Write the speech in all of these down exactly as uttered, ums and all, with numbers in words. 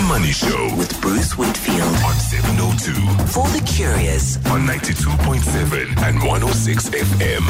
The Money Show with Bruce Whitfield on seven oh two. For the curious On ninety-two point seven and one oh six F M.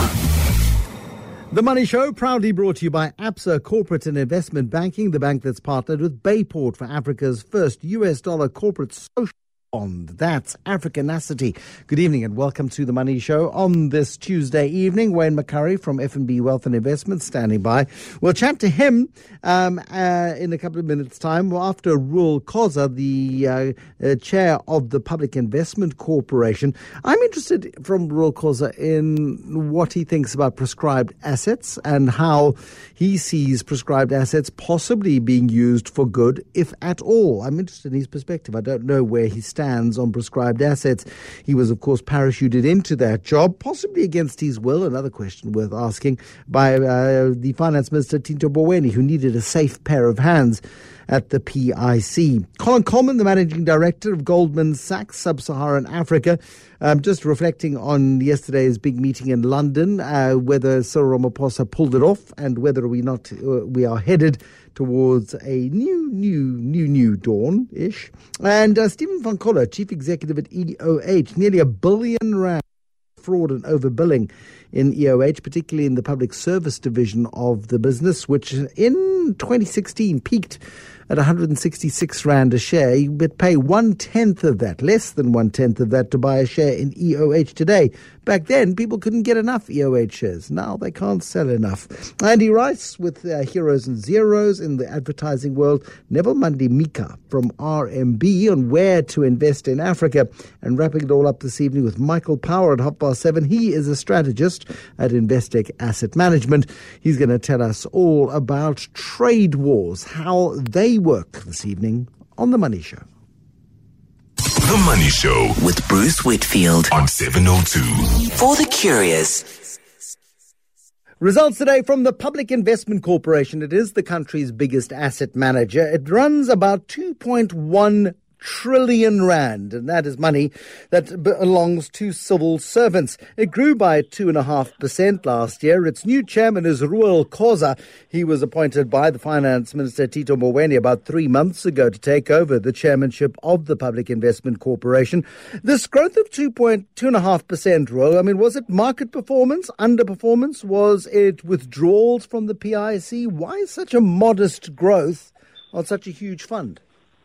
The Money Show, proudly brought to you by Absa Corporate and Investment Banking, the bank that's partnered with Bayport for Africa's first U S dollar corporate social bond. That's Africanacity. Good evening and welcome to The Money Show on this Tuesday evening. Wayne McCurry from F N B Wealth and Investments standing by. We'll chat to him um, uh, in a couple of minutes' time. Well, after Ruel Khoza, the uh, uh, chair of the Public Investment Corporation. I'm interested from Ruel Khoza in what he thinks about prescribed assets and how he sees prescribed assets possibly being used for good, if at all. I'm interested in his perspective. I don't know where he stands on prescribed assets. He was, of course, parachuted into that job, possibly against his will. Another question worth asking by uh, the Finance Minister, Tito Mboweni, who needed a safe pair of hands at the P I C. Colin Coleman, the Managing Director of Goldman Sachs Sub-Saharan Africa, um, just reflecting on yesterday's big meeting in London, uh, whether Cyril Ramaphosa pulled it off and whether we not uh, we are headed towards a new, new, new, new dawn-ish. And uh, Stephen van Coller, Chief Executive at E O H, nearly a billion rand fraud and overbilling in E O H, particularly in the public service division of the business, which in twenty sixteen peaked at one hundred sixty-six rand a share. You would pay one-tenth of that, less than one-tenth of that, to buy a share in E O H today. Back then, people couldn't get enough E O H shares. Now they can't sell enough. Andy Rice with uh, Heroes and Zeros in the advertising world. Neville Mandimika from R M B on where to invest in Africa. And wrapping it all up this evening with Michael Power at half past seven. He is a strategist at Investec Asset Management. He's going to tell us all about trade wars, how they work this evening on The Money Show. The Money Show with Bruce Whitfield on seven oh two. For the curious. Results today from the Public Investment Corporation. It is the country's biggest asset manager. It runs about two point one trillion rand, and that is money that belongs to civil servants. It grew by two and a half percent last year. Its new chairman is Ruel Khoza. He was appointed by the Finance Minister Tito Mboweni about three months ago to take over the chairmanship of the Public Investment Corporation. This growth of two point two and a half percent, Ruel, I mean, was it market performance, underperformance? Was it withdrawals from the P I C? Why such a modest growth on such a huge fund?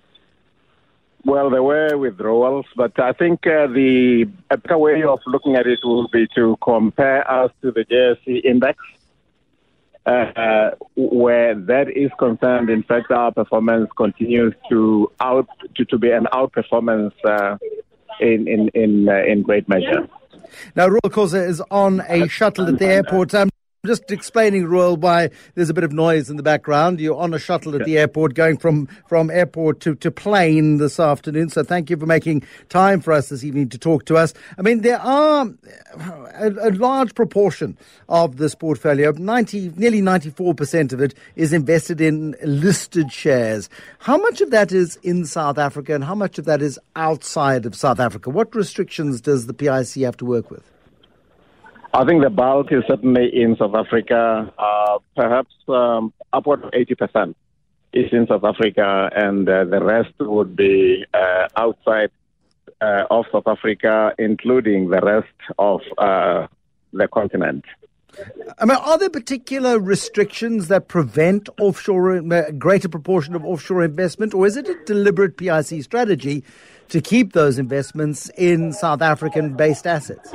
Well, there were withdrawals, but I think uh, the a better way of looking at it will be to compare us to the J S E index, uh, where that is concerned. In fact, our performance continues to out to, to be an outperformance uh, in in in, uh, in great measure. Now, Ruel Khoza is on a shuttle at the airport. Um, Just explaining, Ruel, why there's a bit of noise in the background. You're on a shuttle at the airport going from, from airport to, to plane this afternoon. So thank you for making time for us this evening to talk to us. I mean, there are a, a large proportion of this portfolio, ninety, nearly ninety-four percent of it is invested in listed shares. How much of that is in South Africa and how much of that is outside of South Africa? What restrictions does the P I C have to work with? I think the bulk is certainly in South Africa, uh, perhaps um, upward of eighty percent is in South Africa, and uh, the rest would be uh, outside uh, of South Africa, including the rest of uh, the continent. I mean, are there particular restrictions that prevent offshore, a greater proportion of offshore investment, or is it a deliberate P I C strategy to keep those investments in South African-based assets?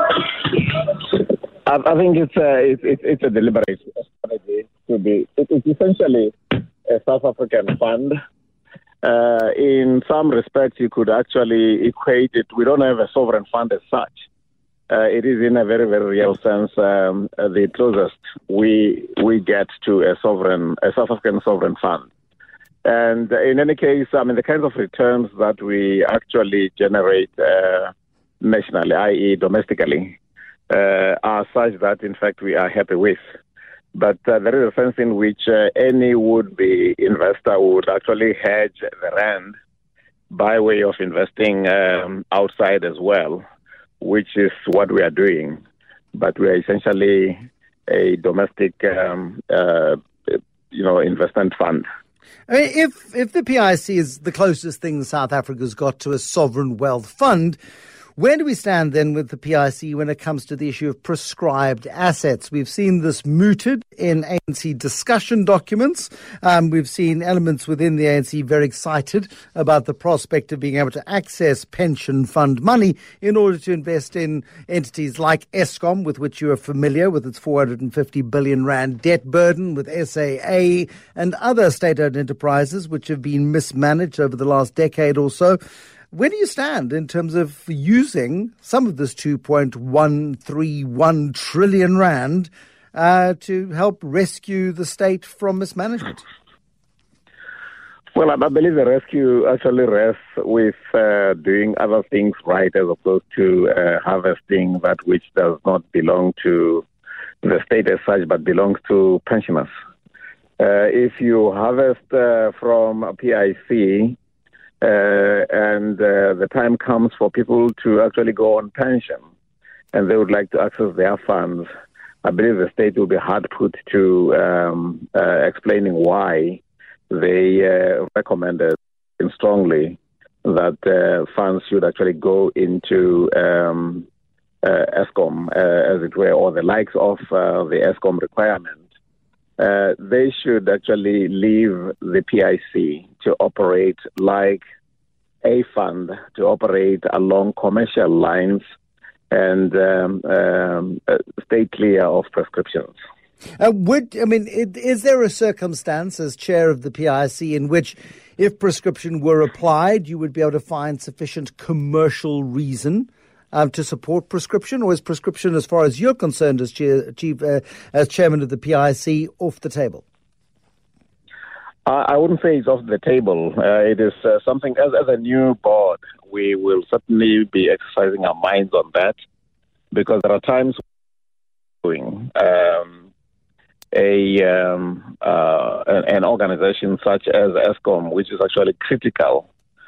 I think it's a, it's, it's a deliberate strategy to be. It's essentially a South African fund. Uh, in some respects, you could actually equate it. We don't have a sovereign fund as such. Uh, it is, in a very, very real sense, um, the closest we we get to a sovereign, a South African sovereign fund. And in any case, I mean, the kinds of returns that we actually generate uh, nationally, that is, domestically. Uh, are such that, in fact, we are happy with. But uh, there is a sense in which uh, any would-be investor would actually hedge the rand by way of investing um, outside as well, which is what we are doing. But we are essentially a domestic, um, uh, you know, investment fund. I mean, if if the P I C is the closest thing South Africa's got to a sovereign wealth fund, where do we stand then with the P I C when it comes to the issue of prescribed assets? We've seen this mooted in A N C discussion documents. Um, we've seen elements within the A N C very excited about the prospect of being able to access pension fund money in order to invest in entities like Eskom, with which you are familiar, with its four hundred fifty billion rand debt burden, with S A A and other state-owned enterprises which have been mismanaged over the last decade or so. Where do you stand in terms of using some of this two point one three one trillion rand uh, to help rescue the state from mismanagement? Well, I believe the rescue actually rests with uh, doing other things right as opposed to uh, harvesting that which does not belong to the state as such, but belongs to pensioners. Uh, if you harvest uh, from a P I C, Uh, and uh, the time comes for people to actually go on pension and they would like to access their funds, I believe the state will be hard put to um, uh, explaining why they uh, recommended strongly that uh, funds should actually go into um, uh, Eskom, uh, as it were, or the likes of uh, the Eskom requirement. Uh, they should actually leave the P I C to operate like a fund, to operate along commercial lines and um, um, uh, stay clear of prescriptions. Uh, would I mean, it, is there a circumstance as chair of the P I C in which, if prescription were applied, you would be able to find sufficient commercial reason Um, to support prescription, or is prescription, as far as you're concerned as, chair, chief, uh, as chairman of the P I C, off the table? Uh, I wouldn't say it's off the table. Uh, it is uh, something, as, as a new board, we will certainly be exercising our minds on that, because there are times when um, a um, uh, an, an organization such as Eskom, which is actually critical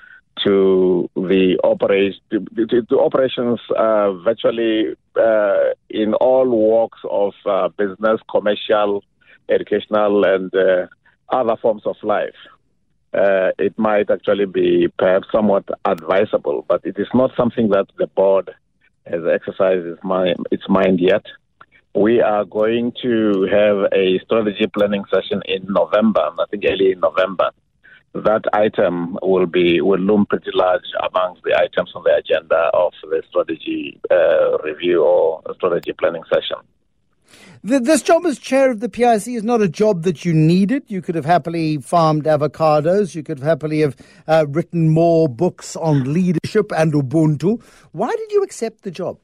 to the operation, to, to, to operations uh, virtually uh, in all walks of uh, business, commercial, educational, and uh, other forms of life. Uh, it might actually be perhaps somewhat advisable, but it is not something that the board has exercised its mind, its mind yet. We are going to have a strategy planning session in November, I think early in November. That item will be will loom pretty large amongst the items on the agenda of the strategy uh, review or strategy planning session. The, this job as chair of the P I C is not a job that you needed. You could have happily farmed avocados. You could happily have uh, written more books on leadership and Ubuntu. Why did you accept the job?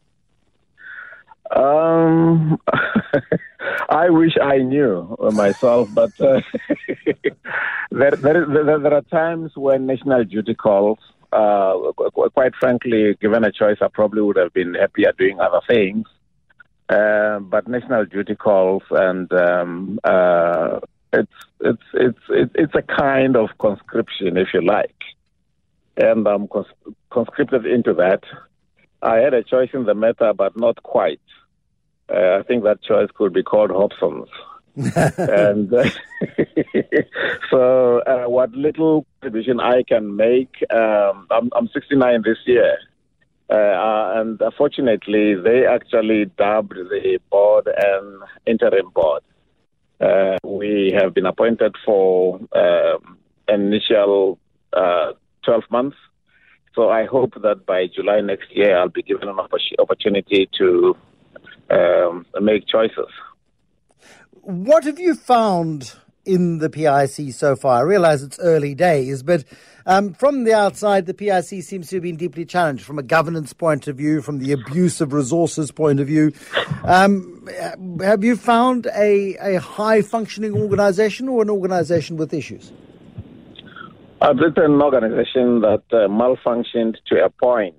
Um, I wish I knew myself, but uh, there, there, there, there are times when national duty calls. Uh, quite frankly, given a choice, I probably would have been happier doing other things. Uh, but national duty calls, and um, uh, it's it's it's it's a kind of conscription, if you like, and I'm cons- conscripted into that. I had a choice in the matter, but not quite. Uh, I think that choice could be called Hobson's. and uh, so, uh, what little contribution I can make, um, I'm, I'm sixty-nine this year, uh, and unfortunately, they actually dubbed the board an interim board. Uh, we have been appointed for uh, initial uh, twelve months. So I hope that by July next year, I'll be given an opportunity to um, make choices. What have you found in the P I C so far? I realize it's early days, but um, from the outside, the P I C seems to have been deeply challenged from a governance point of view, from the abuse of resources point of view. Um, have you found a, a high-functioning organization or an organization with issues? I've written an organization that uh, malfunctioned to a point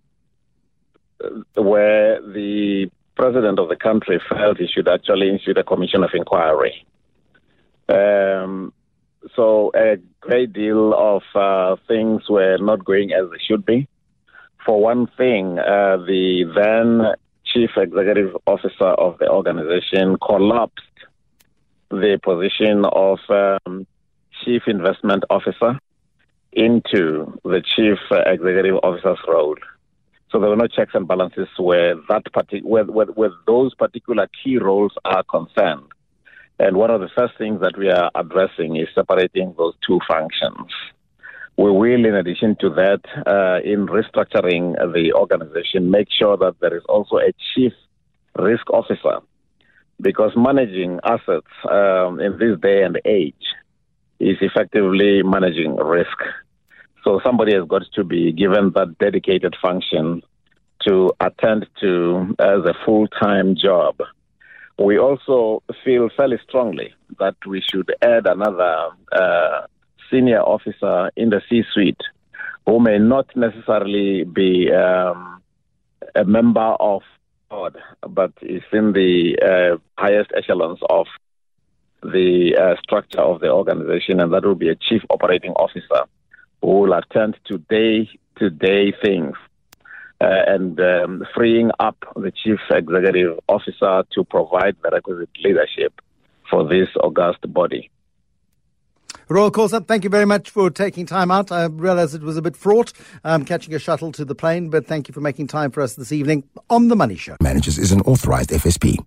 where the president of the country felt he should actually institute a commission of inquiry. Um, so a great deal of uh, things were not going as they should be. For one thing, uh, the then chief executive officer of the organization collapsed the position of um, chief investment officer into the chief uh, executive officer's role. So there were no checks and balances where that partic- where, where, where those particular key roles are concerned. And one of the first things that we are addressing is separating those two functions. We will, in addition to that, uh, in restructuring the organization, make sure that there is also a chief risk officer, because managing assets um, in this day and age is effectively managing risk. So somebody has got to be given that dedicated function to attend to as a full-time job. We also feel fairly strongly that we should add another uh, senior officer in the C-suite who may not necessarily be um, a member of the board, but is in the uh, highest echelons of the uh, structure of the organization, and that will be a chief operating officer who will attend to day-to-day things uh, and um, freeing up the chief executive officer to provide the requisite leadership for this august body. Royal Khoza, thank you very much for taking time out. I realize it was a bit fraught, um, catching a shuttle to the plane, but thank you for making time for us this evening on The Money Show. Managers is an authorized F S P.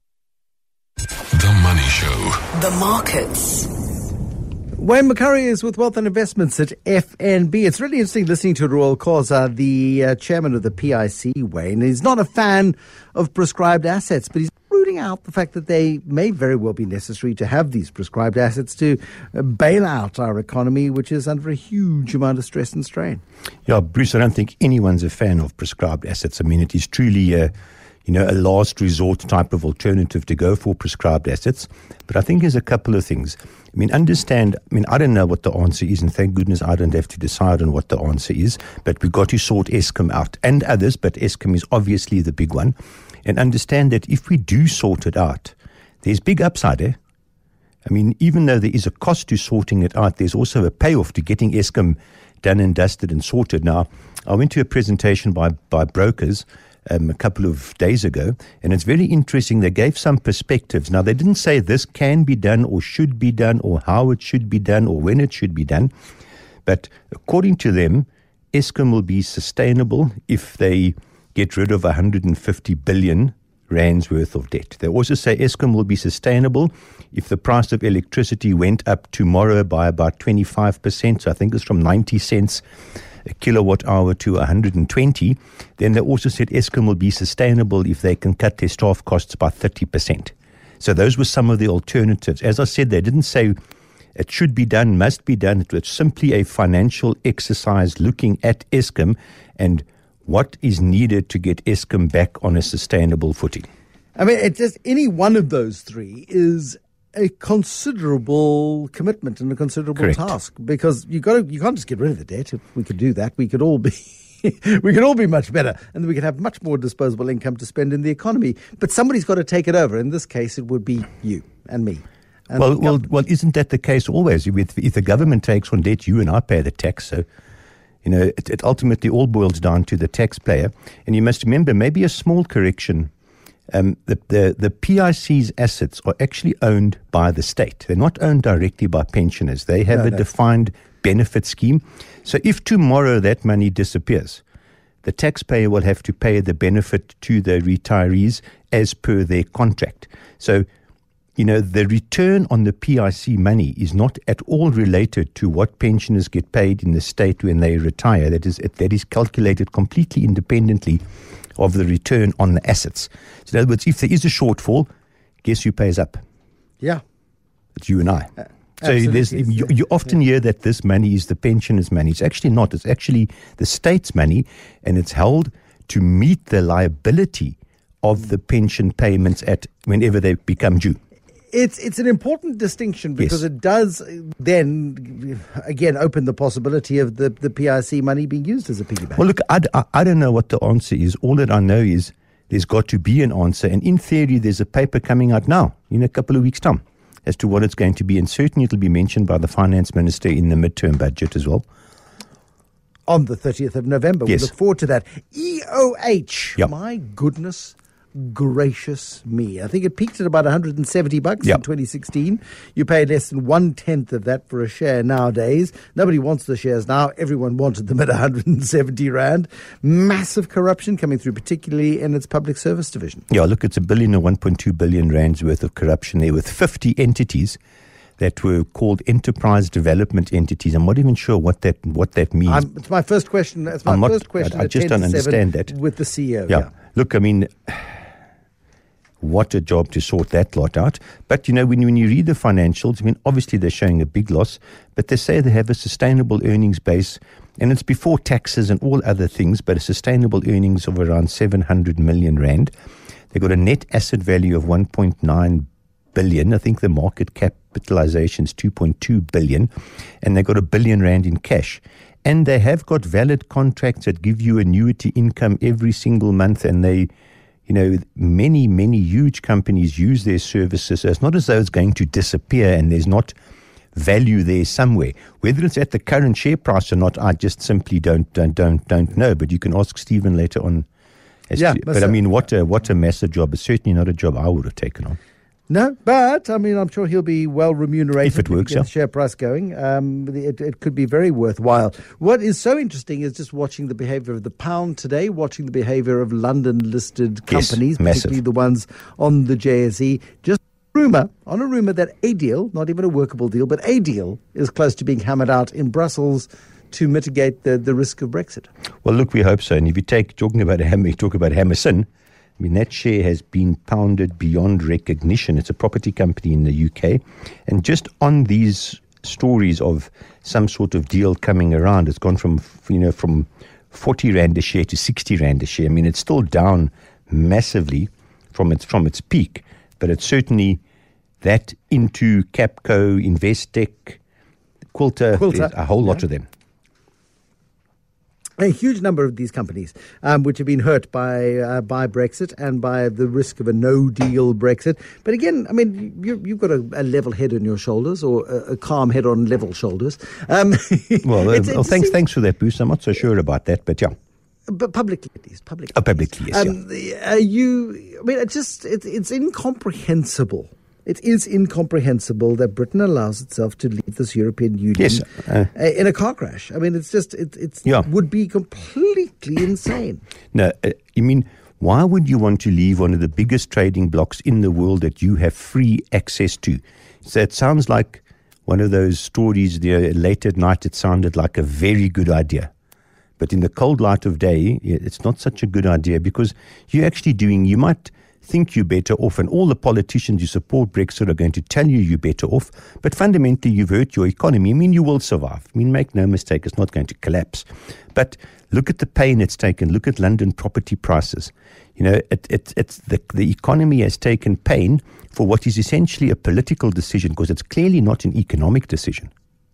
The Money Show. The markets. Wayne McCurry is with Wealth and Investments at F N B. It's really interesting listening to Royal Khoza, the uh, chairman of the P I C, Wayne. He's not a fan of prescribed assets, but he's rooting out the fact that they may very well be necessary to have these prescribed assets to uh, bail out our economy, which is under a huge amount of stress and strain. Yeah, Bruce, I don't think anyone's a fan of prescribed assets. I mean, it is truly a, you know, a last resort type of alternative to go for prescribed assets. But I think there's a couple of things. I mean, understand, I mean, I don't know what the answer is, and thank goodness I don't have to decide on what the answer is, but we've got to sort Eskom out and others, but Eskom is obviously the big one. And understand that if we do sort it out, there's big upside there. I mean, even though there is a cost to sorting it out, there's also a payoff to getting Eskom done and dusted and sorted. Now, I went to a presentation by, by brokers um, a couple of days ago, and it's very interesting. They gave some perspectives. Now, they didn't say this can be done or should be done or how it should be done or when it should be done. But according to them, Eskom will be sustainable if they get rid of one hundred fifty billion rands worth of debt. They also say Eskom will be sustainable if the price of electricity went up tomorrow by about twenty-five percent. So I think it's from ninety cents a kilowatt hour to one hundred twenty. Then they also said Eskom will be sustainable if they can cut their staff costs by thirty percent. So those were some of the alternatives. As I said, they didn't say it should be done, must be done. It was simply a financial exercise looking at Eskom and what is needed to get Eskom back on a sustainable footing. I mean, it just any one of those three is a considerable commitment and a considerable Correct. task, because you got to, you can't just get rid of the debt. If we could do that, we could all be we could all be much better, and we could have much more disposable income to spend in the economy. But somebody's got to take it over. In this case, it would be you and me. And Well, well, well, isn't that the case always? If, if the government takes on debt, you and I pay the tax. So, you know, it, it ultimately all boils down to the taxpayer. And you must remember, maybe a small correction. Um, the, the, the P I C's assets are actually owned by the state. They're not owned directly by pensioners. They have No, a no. defined benefit scheme. So if tomorrow that money disappears, the taxpayer will have to pay the benefit to the retirees as per their contract. So, you know, the return on the P I C money is not at all related to what pensioners get paid in the state when they retire. That is, that is calculated completely independently of the return on the assets. So in other words, if there is a shortfall, guess who pays up? yeah, It's you and I. Uh, so there's, absolutely. you, you often hear that this money is the pensioners' money. It's actually not. It's actually the state's money, and it's held to meet the liability of the pension payments at whenever they become due. It's it's an important distinction, because Yes. it does then, again, open the possibility of the, the P I C money being used as a piggy bank. Well, look, I, I, I don't know what the answer is. All that I know is there's got to be an answer. And in theory, there's a paper coming out now in a couple of weeks' time as to what it's going to be. And certainly it'll be mentioned by the finance minister in the midterm budget as well. On the thirtieth of November. Yes. We look forward to that. E O H. Yep. My goodness. gracious me. I think it peaked at about one hundred seventy bucks Yep. in twenty sixteen. You pay less than one-tenth of that for a share nowadays. Nobody wants the shares now. Everyone wanted them at one hundred seventy rand. Massive corruption coming through, particularly in its public service division. Yeah, look, it's a billion or one point two billion rands worth of corruption there with fifty entities that were called enterprise development entities. I'm not even sure what that what that means. I'm, it's my first question. It's my I'm not- first question. I- I at just ten don't to seven understand that. with the C E O. Yeah. Look, I mean, what a job to sort that lot out. But, you know, when, when you read the financials, I mean, obviously they're showing a big loss, but they say they have a sustainable earnings base, and it's before taxes and all other things, but a sustainable earnings of around seven hundred million rand. They've got a net asset value of one point nine billion. I think the market capitalization is two point two billion, and they've got a billion rand in cash. And they have got valid contracts that give you annuity income every single month, and they, you know, many, many huge companies use their services. So it's not as though it's going to disappear and there's not value there somewhere. Whether it's at the current share price or not, I just simply don't don't don't, don't know. But you can ask Stephen later on. As Yeah, to, that's but I a- mean, what a what a massive job. It's certainly not a job I would have taken on. No, but I mean, I'm sure he'll be well remunerated If it works, he yeah. gets the share price going. Um, it, it could be very worthwhile. What is so interesting is just watching the behaviour of the pound today, watching the behaviour of London-listed Yes, companies, massive. particularly the ones on the J S E. Just rumour on a rumour that a deal, not even a workable deal, but a deal is close to being hammered out in Brussels to mitigate the, the risk of Brexit. Well, look, we hope so. And if you take talking about Hammer, you talk about Hammerson. I mean, that share has been pounded beyond recognition. It's a property company in the U K. And just on these stories of some sort of deal coming around, it's gone from, you know, from forty rand a share to sixty rand a share. I mean, it's still down massively from its, from its peak, but it's certainly that into Capco, Investec, Quilter, Quilter, there's a whole lot yeah. of them. A huge number of these companies, um, which have been hurt by uh, by Brexit and by the risk of a no-deal Brexit. But again, I mean, you, you've got a, a level head on your shoulders, or a, a calm head on level shoulders. Um, Well, uh, it's- well it's- thanks, thanks for that boost. I'm not so sure about that, but yeah. But publicly, at least, publicly. Oh, publicly, yes, Um, uh, you, I mean, it's just it, it's incomprehensible. It is incomprehensible that Britain allows itself to leave this European Union Yes, uh, uh, in a car crash. I mean, it's just it it's Yeah. would be completely insane. No, uh, I mean, why would you want to leave one of the biggest trading blocks in the world that you have free access to? So it sounds like one of those stories there. Late at night, it sounded like a very good idea. But in the cold light of day, it's not such a good idea because you're actually doing, you might think you're better off, and all the politicians who support Brexit are going to tell you you're better off, but fundamentally you've hurt your economy. I mean, you will survive. I mean, make no mistake, it's not going to collapse. But look at the pain it's taken. Look at London property prices. You know, it, it, it's the, the economy has taken pain for what is essentially a political decision because it's clearly not an economic decision.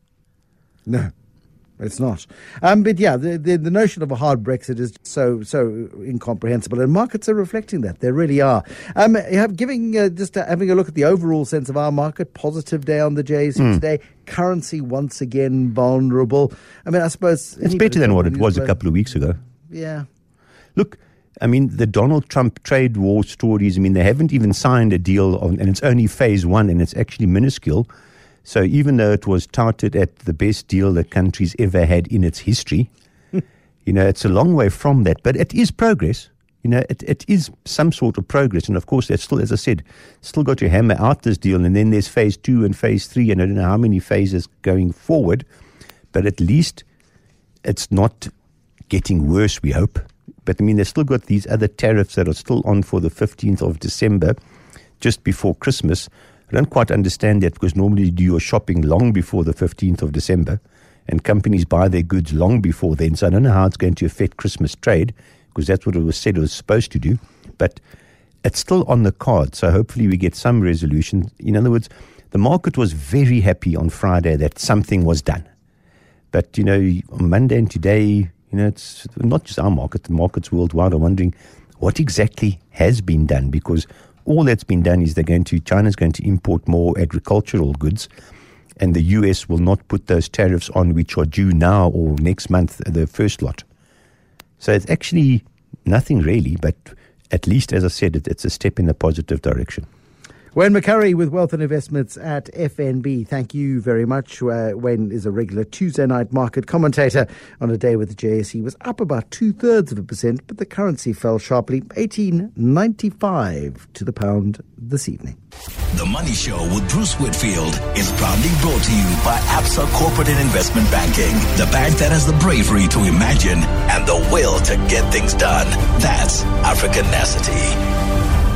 No, it's not. Um, but yeah, the, the the notion of a hard Brexit is so so incomprehensible, and markets are reflecting that. They really are. Um, you have giving uh, just uh, having a look at the overall sense of our market. Positive day on the J S E Mm. today. Currency once again vulnerable. I mean, I suppose It's better than what it was a couple of weeks ago. Yeah. Look, I mean, the Donald Trump trade war stories, I mean, they haven't even signed a deal, on, and it's only phase one, and it's actually minuscule. So even though it was touted at the best deal the country's ever had in its history, you know, it's a long way from that. But it is progress. You know, it, it is some sort of progress. And of course, that's still, as I said, still got to hammer out this deal. And then there's phase two and phase three, and I don't know how many phases going forward. But at least it's not getting worse, we hope. But I mean, they've still got these other tariffs that are still on for the fifteenth of December, just before Christmas. I don't quite understand that because normally you do your shopping long before the fifteenth of December and companies buy their goods long before then. So I don't know how it's going to affect Christmas trade because that's what it was said it was supposed to do. But it's still on the card. So hopefully we get some resolution. In other words, the market was very happy on Friday that something was done. But, you know, on Monday and today, you know, it's not just our market, the markets worldwide are wondering what exactly has been done because all that's been done is they're going to, China's going to import more agricultural goods and the U S will not put those tariffs on which are due now or next month, the first lot. So it's actually nothing really, but at least, as I said, it, it's a step in the positive direction. Wayne McCurry with Wealth and Investments at F N B. Thank you very much. Uh, Wayne is a regular Tuesday night market commentator. On a day with the J S E was up about two-thirds of a percent, but the currency fell sharply, eighteen ninety-five to the pound this evening. The Money Show with Bruce Whitfield is proudly brought to you by Absa Corporate and Investment Banking, the bank that has the bravery to imagine and the will to get things done. That's Africanacity.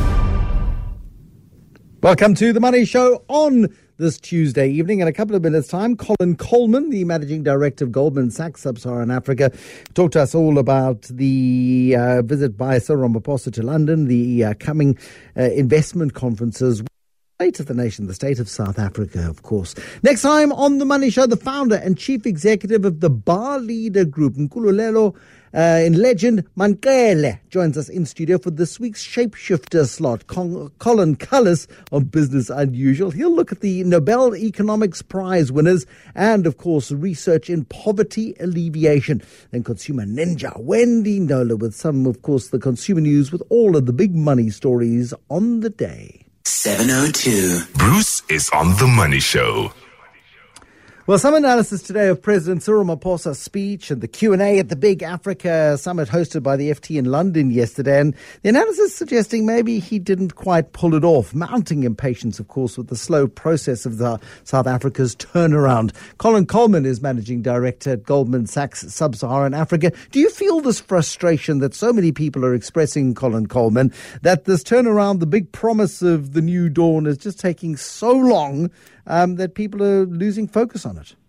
Welcome to the Money Show on this Tuesday evening. In a couple of minutes' time, Colin Coleman, the Managing Director of Goldman Sachs Sub-Saharan Africa, talked to us all about the uh, visit by Cyril Ramaphosa to London, the uh, coming uh, investment conferences. State of the nation, the state of South Africa, of course. Next time on the Money Show, the founder and chief executive of the Bar Leader Group, Nkululeko uh, in Legend, Mankele, joins us in studio for this week's Shapeshifter slot. Con- Colin Cullis of Business Unusual. He'll look at the Nobel Economics Prize winners and, of course, research in poverty alleviation. Then Consumer Ninja, Wendy Nola, with some, of course, the consumer news with all of the big money stories on the day. seven oh two. Bruce is on The Money Show. Well, some analysis today of President Cyril Ramaphosa's speech and the Q and A at the big Africa summit hosted by the F T in London yesterday. And the analysis suggesting maybe he didn't quite pull it off. Mounting impatience, of course, with the slow process of the South Africa's turnaround. Colin Coleman is Managing Director at Goldman Sachs Sub-Saharan Africa. Do you feel this frustration that so many people are expressing, Colin Coleman, that this turnaround, the big promise of the new dawn, is just taking so long Um, that people are losing focus on it?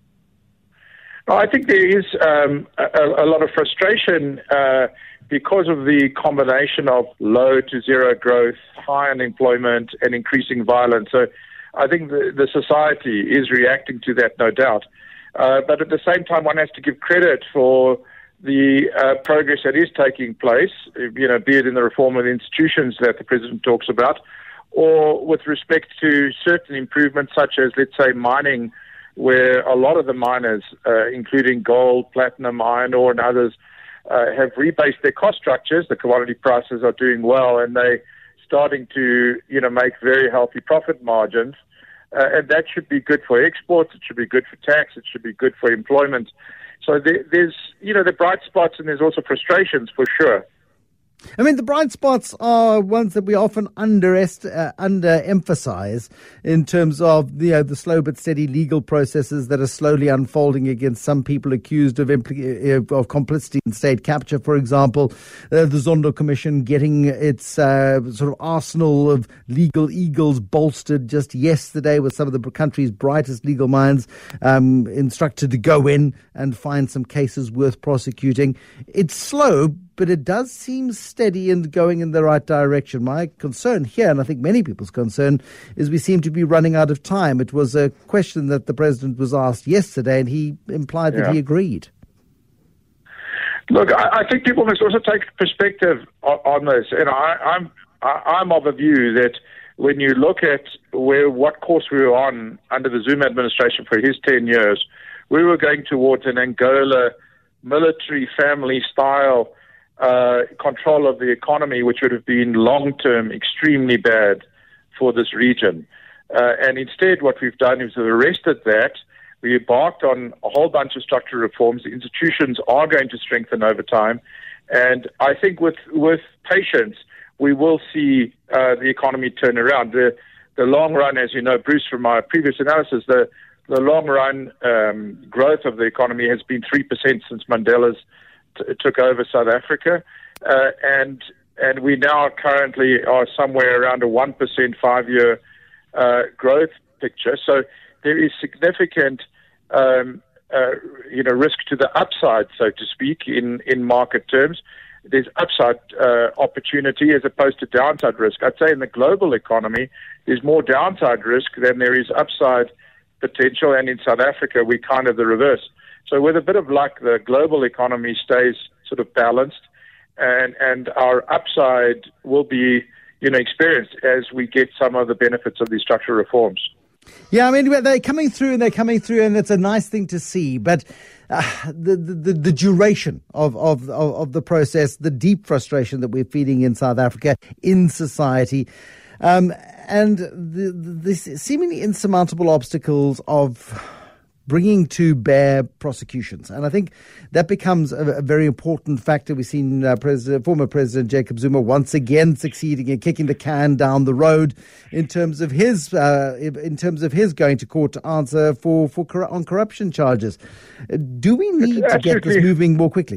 No, I think there is um, a, a lot of frustration uh, because of the combination of low to zero growth, high unemployment, and increasing violence. So I think the, the society is reacting to that, no doubt. Uh, but at the same time, one has to give credit for the uh, progress that is taking place, you know, be it in the reform of the institutions that the President talks about, or with respect to certain improvements such as, let's say, mining, where a lot of the miners, uh, including gold, platinum, iron ore and others, uh, have rebased their cost structures. The commodity prices are doing well and they're starting to, you know, make very healthy profit margins. Uh, and that should be good for exports, it should be good for tax, it should be good for employment. So there, there's, you know, the bright spots and there's also frustrations for sure. I mean, the bright spots are ones that we often underest, uh, underemphasize in terms of the, uh, the slow but steady legal processes that are slowly unfolding against some people accused of impl- of complicity in state capture, for example. Uh, the Zondo Commission getting its uh, sort of arsenal of legal eagles bolstered just yesterday with some of the country's brightest legal minds um, instructed to go in and find some cases worth prosecuting. It's slow, but it does seem steady and going in the right direction. My concern here, and I think many people's concern, is we seem to be running out of time. It was a question that the President was asked yesterday, and he implied that yeah. he agreed. Look, I, I think people must also take perspective on, on this. And I, I'm I, I'm of the view that when you look at where what course we were on under the Zuma administration for his ten years, we were going towards an Angola military family style Uh, control of the economy, which would have been long-term extremely bad for this region. Uh, and instead, what we've done is we've arrested that. We embarked on a whole bunch of structural reforms. The institutions are going to strengthen over time. And I think with with patience, we will see uh, the economy turn around. The, the long run, as you know, Bruce, from my previous analysis, the, the long run um, growth of the economy has been three percent since Mandela's T- took over South Africa, uh, and and we now currently are somewhere around a one percent five-year uh, growth picture. So there is significant, um, uh, you know, risk to the upside, so to speak, in, in market terms. There's upside uh, opportunity as opposed to downside risk. I'd say in the global economy, there's more downside risk than there is upside potential, and in South Africa, we're kind of the reverse. So with a bit of luck, the global economy stays sort of balanced, and, and our upside will be, you know, experienced as we get some of the benefits of these structural reforms. Yeah, I mean, they're coming through and they're coming through, and it's a nice thing to see. But uh, the, the the duration of, of, of, of the process, the deep frustration that we're feeling in South Africa, in society, um, and the, the seemingly insurmountable obstacles of bringing to bear prosecutions. And I think that becomes a, a very important factor. We've seen uh, President, former President Jacob Zuma once again succeeding in kicking the can down the road in terms of his uh, in terms of his going to court to answer for, for cor- on corruption charges. Uh, do we need to get this moving more quickly?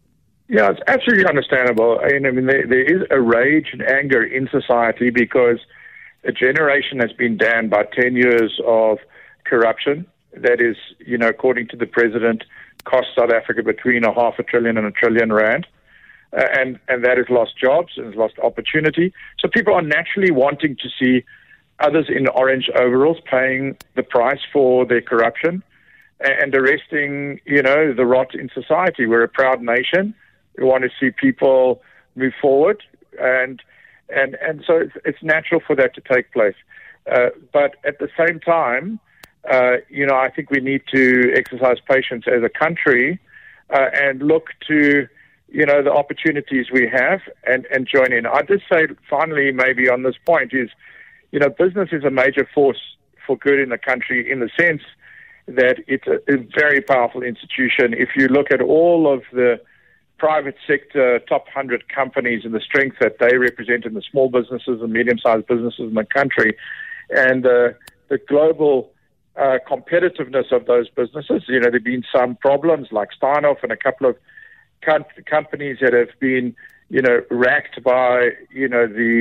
Yeah, it's absolutely understandable. I mean, there, there is a rage and anger in society because a generation has been damned by ten years of corruption. That is, you know, according to the president, cost South Africa between a half a trillion and a trillion rand. Uh, and, and that has lost jobs and has lost opportunity. So people are naturally wanting to see others in orange overalls paying the price for their corruption and arresting, you know, the rot in society. We're a proud nation. We want to see people move forward. And, and, and so it's, it's natural for that to take place. Uh, but at the same time, Uh, you know, I think we need to exercise patience as a country uh, and look to, you know, the opportunities we have and, and join in. I just say finally maybe on this point is, you know, business is a major force for good in the country in the sense that it's a, a very powerful institution. If you look at all of the private sector top one hundred companies and the strength that they represent in the small businesses and medium-sized businesses in the country and uh, the global Uh, competitiveness of those businesses. You know, there have been some problems like Steinhoff and a couple of com- companies that have been, you know, racked by, you know, the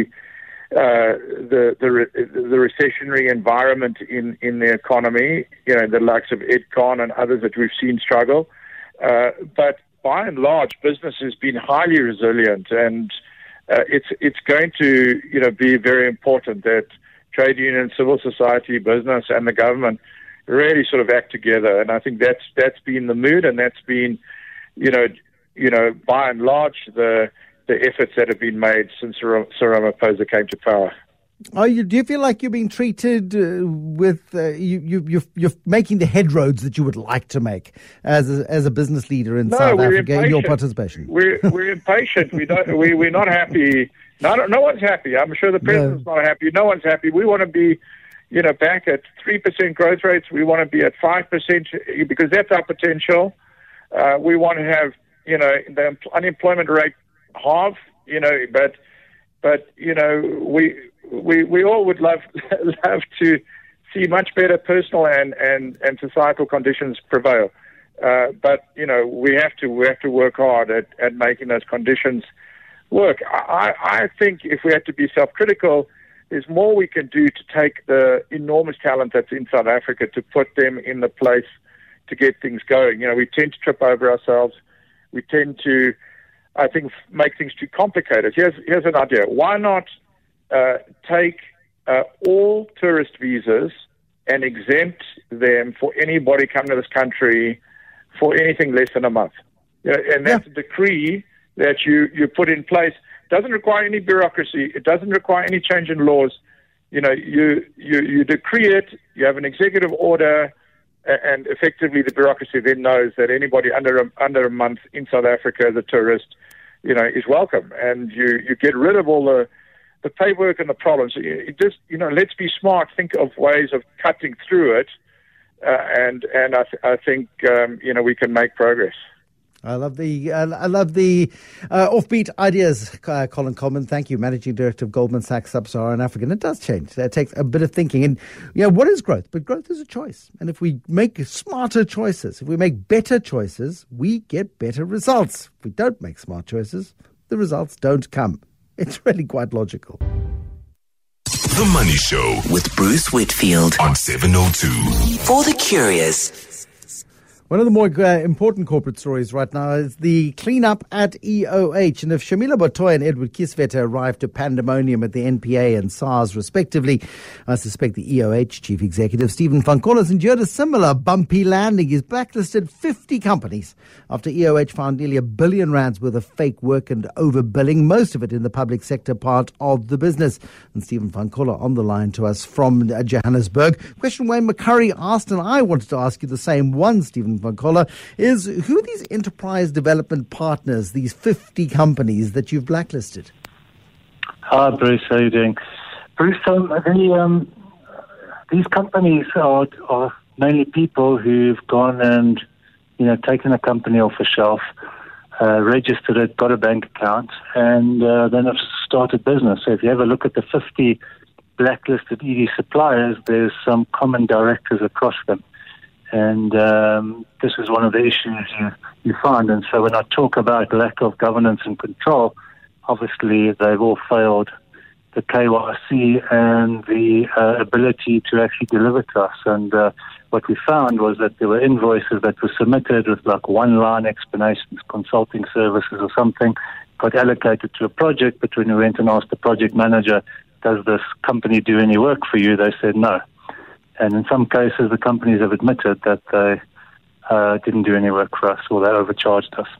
uh, the the, re- the recessionary environment in, in the economy, you know, the likes of Edcon and others that we've seen struggle. Uh, but by and large, business has been highly resilient, and uh, it's it's going to, you know, be very important that trade unions, civil society, business, and the government really sort of act together. And I think that's that's been the mood, and that's been, you know, you know, by and large, the the efforts that have been made since Cyril Ramaphosa came to power. Are you? Do you feel like you're being treated uh, with uh, you? You you're, you're making the headroads that you would like to make as a, as a business leader in no, South Africa impatient. in your participation. We're we're impatient. We don't. We we're not happy. No, no one's happy. I'm sure the president's no. not happy. No one's happy. We want to be, you know, back at three percent growth rates. We want to be at five percent because that's our potential. Uh, we want to have, you know, the unemployment rate half, you know, but, but you know, we we we all would love love to see much better personal and, and, and societal conditions prevail. Uh, but, you know, we have to we have to work hard at, at making those conditions work. I, I think if we had to be self-critical, there's more we can do to take the enormous talent that's in South Africa to put them in the place to get things going. You know, we tend to trip over ourselves. We tend to, I think, make things too complicated. Here's, here's an idea. Why not uh, take uh, all tourist visas and exempt them for anybody coming to this country for anything less than a month? You know, and that's yeah. a decree that you, you put in place. Doesn't require any bureaucracy. It doesn't require any change in laws. You know, you, you, you decree it, you have an executive order, and effectively the bureaucracy then knows that anybody under a, under a month in South Africa as a tourist, you know, is welcome. And you, you get rid of all the, the paperwork and the problems. You just, you know, let's be smart, think of ways of cutting through it, uh, and, and I, th- I think, um, you know, we can make progress. I love the uh, I love the uh, offbeat ideas, uh, Colin Coleman. Thank you, Managing Director of Goldman Sachs Sub-Saharan Africa. And it does change. It takes a bit of thinking. And, you know, what is growth? But growth is a choice. And if we make smarter choices, if we make better choices, we get better results. If we don't make smart choices, the results don't come. It's really quite logical. The Money Show with Bruce Whitfield on seven oh two. For the curious. One of the more uh, important corporate stories right now is the cleanup at E O H. And if Shamila Batoy and Edward Kieswetter arrived to pandemonium at the N P A and SARS respectively, I suspect the E O H chief executive, Stephen van Coller, has endured a similar bumpy landing. He's blacklisted fifty companies after E O H found nearly a billion rands worth of fake work and overbilling, most of it in the public sector part of the business. And Stephen van Coller on the line to us from uh, Johannesburg. Question Wayne McCurry asked, and I wanted to ask you the same one, Stephen van Coller, is who are these enterprise development partners, these fifty companies that you've blacklisted? Hi, Bruce. How are you doing? Bruce, um, the, um, these companies are, are mainly people who've gone and, you know, taken a company off a shelf, uh, registered it, got a bank account, and uh, then have started business. So if you have a look at the fifty blacklisted E D suppliers, there's some common directors across them. And um, this is one of the issues you, you find. And so when I talk about lack of governance and control, obviously they've all failed the K Y C and the uh, ability to actually deliver to us. And uh, what we found was that there were invoices that were submitted with like one-line explanations, consulting services or something, got allocated to a project, but when we went and asked the project manager, does this company do any work for you? They said no. And in some cases, the companies have admitted that they uh, didn't do any work for us or they overcharged us.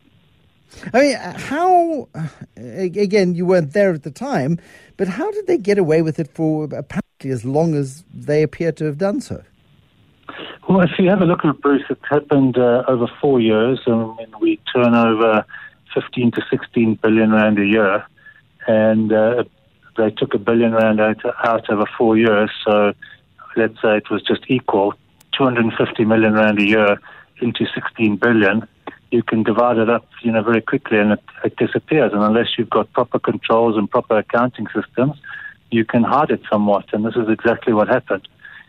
I mean, how, again, you weren't there at the time, but how did they get away with it for apparently as long as they appear to have done so? Well, if you have a look at it, Bruce, it happened uh, over four years. I mean, we turn over fifteen to sixteen billion rand a year, and uh, they took a billion rand out, out over four years, so let's say it was just equal, two hundred fifty million rand a year into sixteen billion, you can divide it up, you know, very quickly and it, it disappears. And unless you've got proper controls and proper accounting systems, you can hide it somewhat. And this is exactly what happened.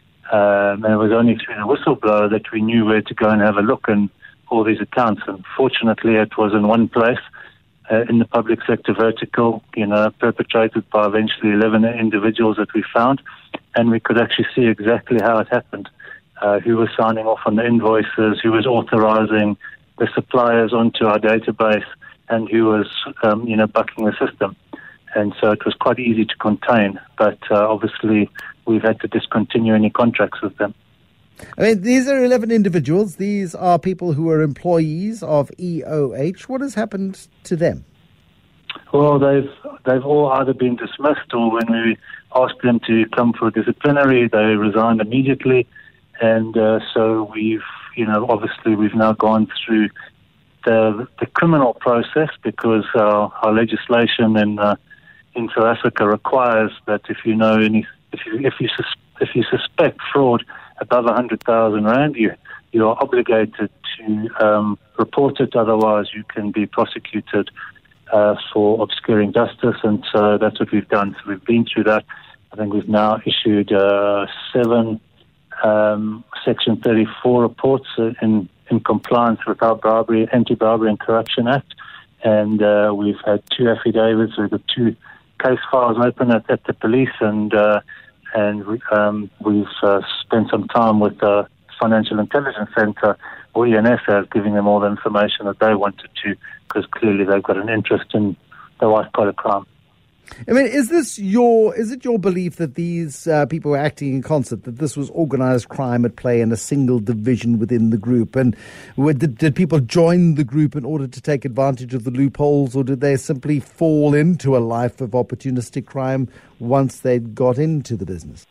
Um, and it was only through the whistleblower that we knew where to go and have a look in all these accounts. And fortunately, it was in one place, uh, in the public sector vertical, you know, perpetrated by eventually eleven individuals that we found. And we could actually see exactly how it happened, uh, who was signing off on the invoices, who was authorizing the suppliers onto our database, and who was, um, you know, bucking the system. And so it was quite easy to contain, but uh, obviously we've had to discontinue any contracts with them. I mean, these are eleven individuals. These are people who are employees of E O H. What has happened to them? Well, they've they've all either been dismissed, or when we asked them to come for a disciplinary, they resigned immediately. And uh, so we've, you know, obviously we've now gone through the the criminal process, because uh, our legislation in uh, in South Africa requires that if you know any, if you if you sus- if you suspect fraud above a hundred thousand rand, you you are obligated to um, report it. Otherwise, you can be prosecuted uh, for obscuring justice. And so that's what we've done. So we've been through that. I think we've now issued uh, seven um, Section thirty-four reports in in compliance with our Bribery, Anti-Bribery and Corruption Act, and uh, we've had two affidavits. We've got two case files open at, at the police, and uh, and um, we've uh, spent some time with the Financial Intelligence Centre, or E N S A, giving them all the information that they wanted to, because clearly they've got an interest in the white collar crime. I mean, is this your, is it your belief that these uh, people were acting in concert, that this was organised crime at play in a single division within the group? And were, did, did people join the group in order to take advantage of the loopholes, or did they simply fall into a life of opportunistic crime once they got into the business?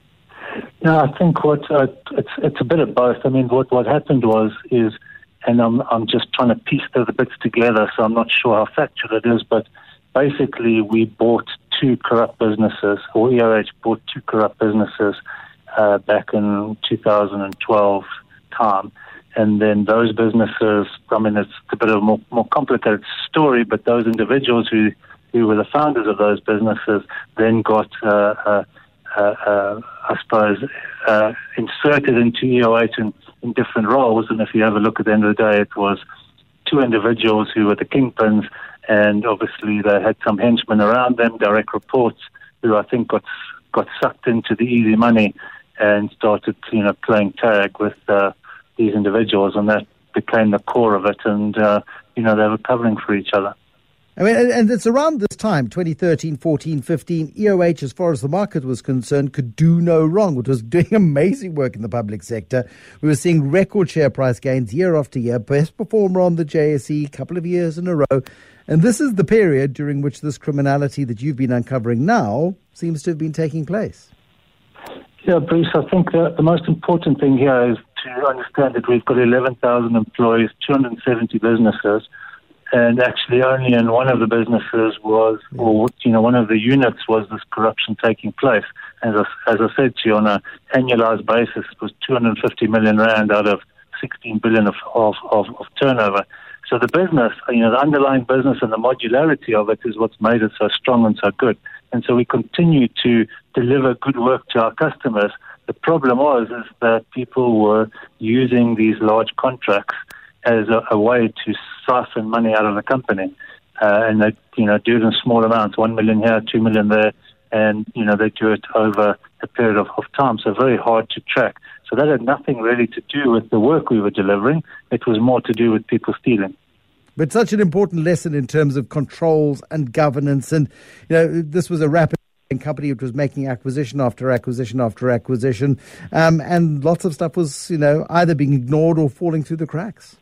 No, I think what uh, it's it's a bit of both. I mean, what, what happened was is, and I'm I'm just trying to piece the bits together, so I'm not sure how factual it is, but basically, we bought two corrupt businesses, or E O H bought two corrupt businesses uh, back in two thousand twelve time. And then those businesses, I mean, it's a bit of a more, more complicated story, but those individuals who, who were the founders of those businesses then got, uh, uh, uh, uh, I suppose, uh, inserted into E O H in, in different roles. And if you have a look at the end of the day, it was two individuals who were the kingpins, and obviously they had some henchmen around them, direct reports, who I think got got sucked into the easy money and started, you know, playing tag with uh, these individuals, and that became the core of it, and uh, you know, they were covering for each other. I mean, and it's around this time, twenty thirteen, fourteen, fifteen, E O H, as far as the market was concerned, could do no wrong. It was doing amazing work in the public sector. We were seeing record share price gains year after year, best performer on the J S E, a couple of years in a row. And this is the period during which this criminality that you've been uncovering now seems to have been taking place. Yeah, Bruce, I think the, the most important thing here is to understand that we've got eleven thousand employees, two hundred seventy businesses, and actually only in one of the businesses was, or you know, one of the units was this corruption taking place. As I, as I said to you, on an annualized basis, it was two hundred fifty million rand out of sixteen billion of, of, of, of turnover. So the business, you know, the underlying business and the modularity of it is what's made it so strong and so good. And so we continue to deliver good work to our customers. The problem was is that people were using these large contracts as a, a way to siphon money out of the company. Uh, and they, you know, do it in small amounts, one million here, two million there, and, you know, they do it over a period of, of time, so very hard to track. So that had nothing really to do with the work we were delivering. It was more to do with people stealing. But such an important lesson in terms of controls and governance. And, you know, this was a rapid company which was making acquisition after acquisition after acquisition. Um, and lots of stuff was, you know, either being ignored or falling through the cracks.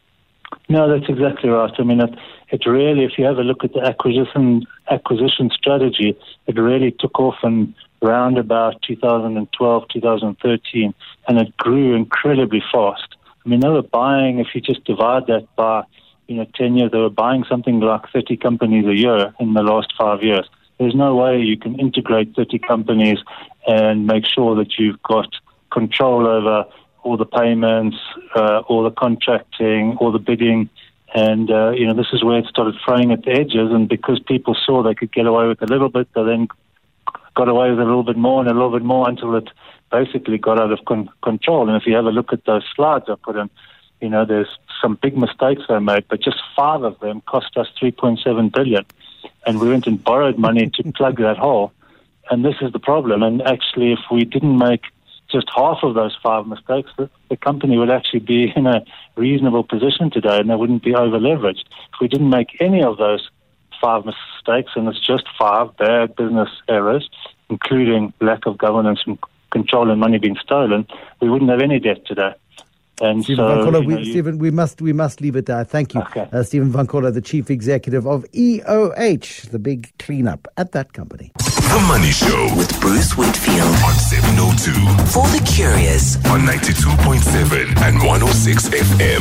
No, that's exactly right. I mean, it, it really, if you have a look at the acquisition acquisition strategy, it really took off in around about two thousand twelve, two thousand thirteen, and it grew incredibly fast. I mean, they were buying, if you just divide that by, you know, ten years, they were buying something like thirty companies a year in the last five years. There's no way you can integrate thirty companies and make sure that you've got control over all the payments, uh, all the contracting, all the bidding. And, uh, you know, this is where it started fraying at the edges. And because people saw they could get away with a little bit, they then got away with a little bit more and a little bit more until it basically got out of con- control. And if you have a look at those slides I put in, you know, there's some big mistakes they made, but just five of them cost us three point seven billion dollars. And we went and borrowed money to plug that hole. And this is the problem. And actually, if we didn't make just half of those five mistakes, the, the company would actually be in a reasonable position today and they wouldn't be over-leveraged. If we didn't make any of those five mistakes, and it's just five bad business errors, including lack of governance and control and money being stolen, we wouldn't have any debt today. And Stephen so, Van Coller, you know, we, you, Stephen, we must we must leave it there. Thank you, okay. uh, Stephen Van Coller, the chief executive of E O H, the big cleanup at that company. The Money Show with Bruce Whitfield on seven oh two for the curious on ninety-two point seven and one oh six F M.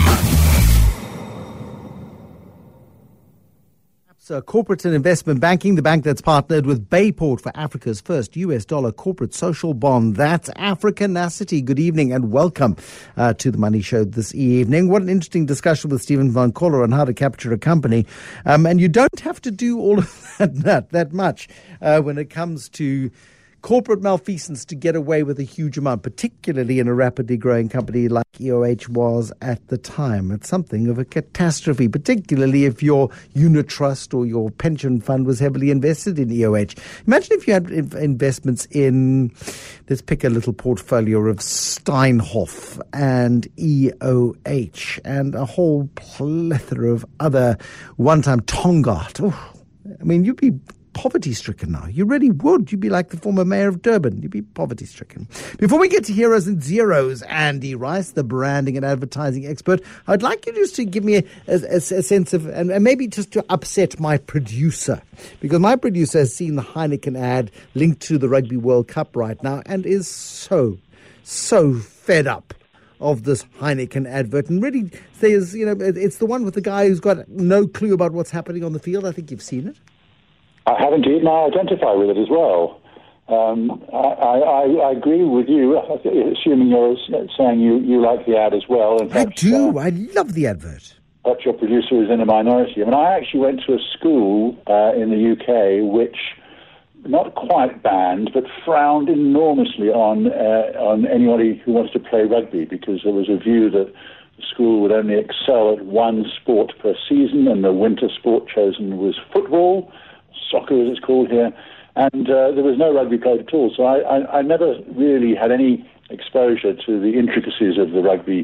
So corporate and investment banking, the bank that's partnered with Bayport for Africa's first U S dollar corporate social bond. That's Africanacity. Good evening and welcome uh, to the Money Show this evening. What an interesting discussion with Stephen Van Coller on how to capture a company. Um, and you don't have to do all of that, that, that much uh, when it comes to corporate malfeasance to get away with a huge amount, particularly in a rapidly growing company like E O H was at the time. It's something of a catastrophe, particularly if your unit trust or your pension fund was heavily invested in E O H. Imagine if you had investments in, let's pick a little portfolio of Steinhoff and E O H and a whole plethora of other one-time Tongaat. Oh, I mean, you'd be poverty-stricken now. You really would. You'd be like the former mayor of Durban. You'd be poverty-stricken. Before we get to heroes and zeros, Andy Rice, the branding and advertising expert, I'd like you just to give me a, a, a sense of, and, and maybe just to upset my producer, because my producer has seen the Heineken ad linked to the Rugby World Cup right now and is so, so fed up of this Heineken advert and really says, you know, it's the one with the guy who's got no clue about what's happening on the field. I think you've seen it. I have indeed, and I identify with it as well. Um, I, I, I agree with you, assuming you're saying you, you like the ad as well. And perhaps, I do. Uh, I love the advert. Perhaps your producer is in a minority. I mean, I actually went to a school uh, in the U K which not quite banned, but frowned enormously on uh, on anybody who wants to play rugby, because there was a view that the school would only excel at one sport per season, and the winter sport chosen was football, soccer as it's called here, and uh, there was no rugby played at all. So I, I, I never really had any exposure to the intricacies of the rugby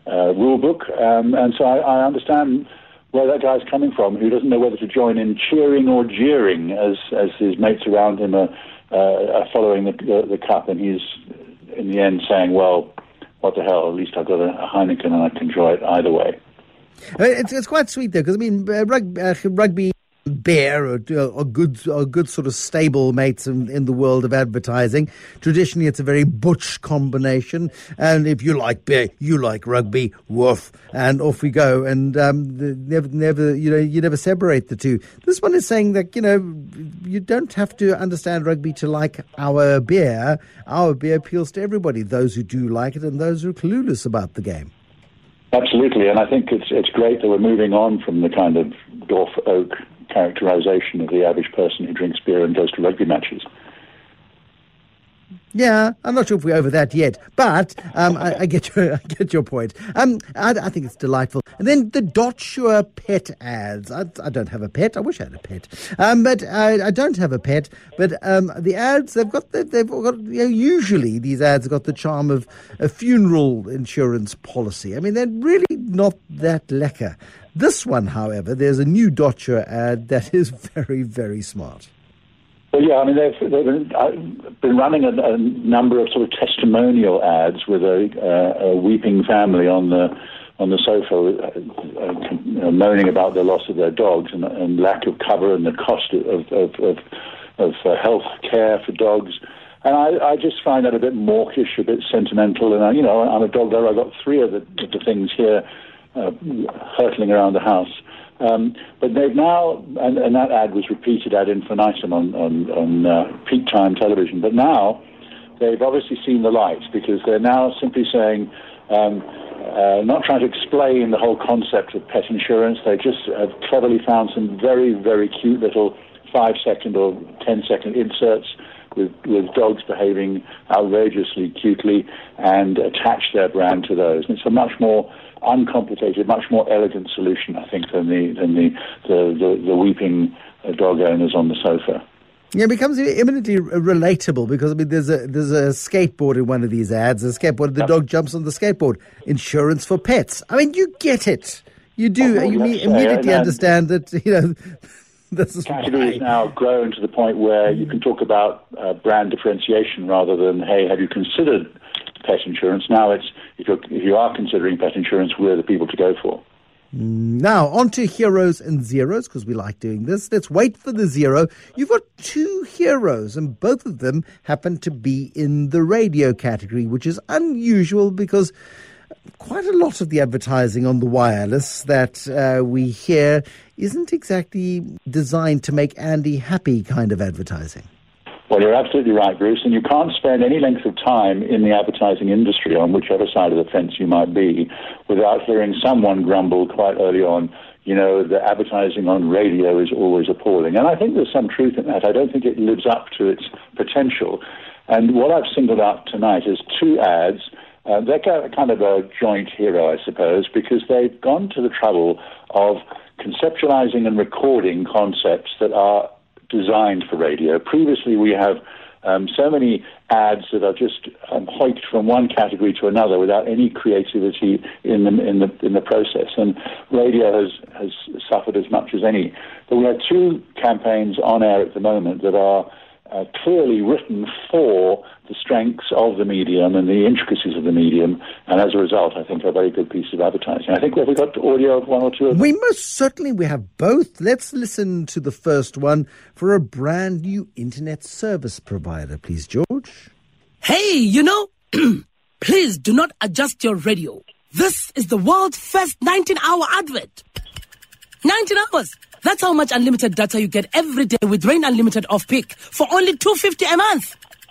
uh, rule book. Um, and so I, I understand where that guy's coming from, who doesn't know whether to join in cheering or jeering as, as his mates around him are, uh, are following the, the, the cup, and he's, in the end, saying, well, what the hell, at least I've got a, a Heineken and I can enjoy it either way. It's, it's quite sweet, though, because, I mean, uh, rugby, uh, rugby bear are, are good are good sort of stable mates in, in the world of advertising. Traditionally, it's a very butch combination, and if you like beer, you like rugby, woof, and off we go. And um, the, never, never, you know, you never separate the two. This one is saying that, you know, you don't have to understand rugby to like our beer. Our beer appeals to everybody, those who do like it and those who are clueless about the game. Absolutely, and I think it's it's great that we're moving on from the kind of Dorf Oak characterization of the average person who drinks beer and goes to rugby matches. Yeah, I'm not sure if we're over that yet, but um, I, I get your I get your point. Um, I, I think it's delightful. And then the Dot Sure pet ads. I, I don't have a pet. I wish I had a pet, um, but I, I don't have a pet. But um, the ads they've got the, they've got you know, usually these ads have got the charm of a funeral insurance policy. I mean, they're really not that lekker. This one, however, there's a new Dot Sure ad that is very, very smart. Well, yeah, I mean, they've, they've been, uh, been running a, a number of sort of testimonial ads with a, uh, a weeping family on the on the sofa, uh, uh, you know, moaning about the loss of their dogs and, and lack of cover and the cost of of, of, of uh, health care for dogs. And I, I just find that a bit mawkish, a bit sentimental. And, I, you know, I'm a dog lover. I've got three of the, of the things here uh, hurtling around the house. Um, but they've now, and, and that ad was repeated ad infinitum on, on, on uh, peak time television, but now they've obviously seen the light because they're now simply saying, um, uh, not trying to explain the whole concept of pet insurance, they just have cleverly found some very, very cute little five-second or ten-second inserts with, with dogs behaving outrageously cutely and attach their brand to those. And it's a much more uncomplicated, much more elegant solution, I think, than the than the the, the, the weeping uh, dog owners on the sofa. Yeah, it becomes eminently relatable because I mean, there's a there's a skateboard in one of these ads. A skateboard, the dog jumps on the skateboard. Insurance for pets. I mean, you get it. You do. Oh, you yes, immediately yeah, understand that. You know, this is category is now grown to the point where you can talk about uh, brand differentiation rather than, hey, have you considered pet insurance? Now it's, if, you're, if you are considering pet insurance, we're the people to go for. Now, on to heroes and zeros, because we like doing this. Let's wait for the zero. You've got two heroes, and both of them happen to be in the radio category, which is unusual because quite a lot of the advertising on the wireless that uh, we hear isn't exactly designed to make Andy happy kind of advertising. Well, you're absolutely right, Bruce, and you can't spend any length of time in the advertising industry, on whichever side of the fence you might be, without hearing someone grumble quite early on, you know, the advertising on radio is always appalling. And I think there's some truth in that. I don't think it lives up to its potential. And what I've singled out tonight is two ads. Uh, they're kind of a joint hero, I suppose, because they've gone to the trouble of conceptualizing and recording concepts that are designed for radio. Previously, we have um, so many ads that are just um, hoiked from one category to another without any creativity in the in the in the process. And radio has has suffered as much as any. But we have two campaigns on air at the moment that are uh, clearly written for the strengths of the medium and the intricacies of the medium, and as a result, I think are a very good piece of advertising. I think we've got audio of one or two of them. We most certainly we have both. Let's listen to the first one for a brand new internet service provider, please, George. Hey, you know, please do not adjust your radio. This is the world's first nineteen-hour advert. nineteen hours. That's how much unlimited data you get every day with Rain Unlimited Off-Peak for only two hundred fifty dollars a month.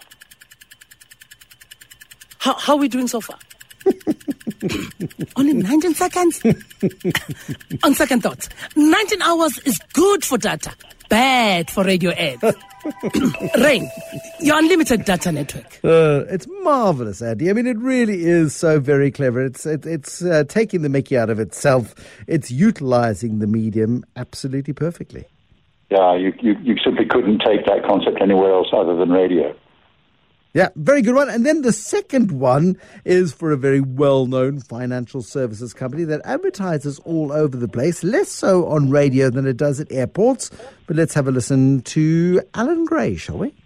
How, how are we doing so far? Only nineteen seconds? On second thought, nineteen hours is good for data, bad for radio ads. Rain, your unlimited data network. Uh, it's marvelous, Andy. I mean, it really is so very clever. It's it, it's uh, taking the mickey out of itself. It's utilizing the medium absolutely perfectly. Yeah, you, you, you simply couldn't take that concept anywhere else other than radio. Yeah, very good one. And then the second one is for a very well-known financial services company that advertises all over the place, less so on radio than it does at airports. But let's have a listen to Alan Gray, shall we?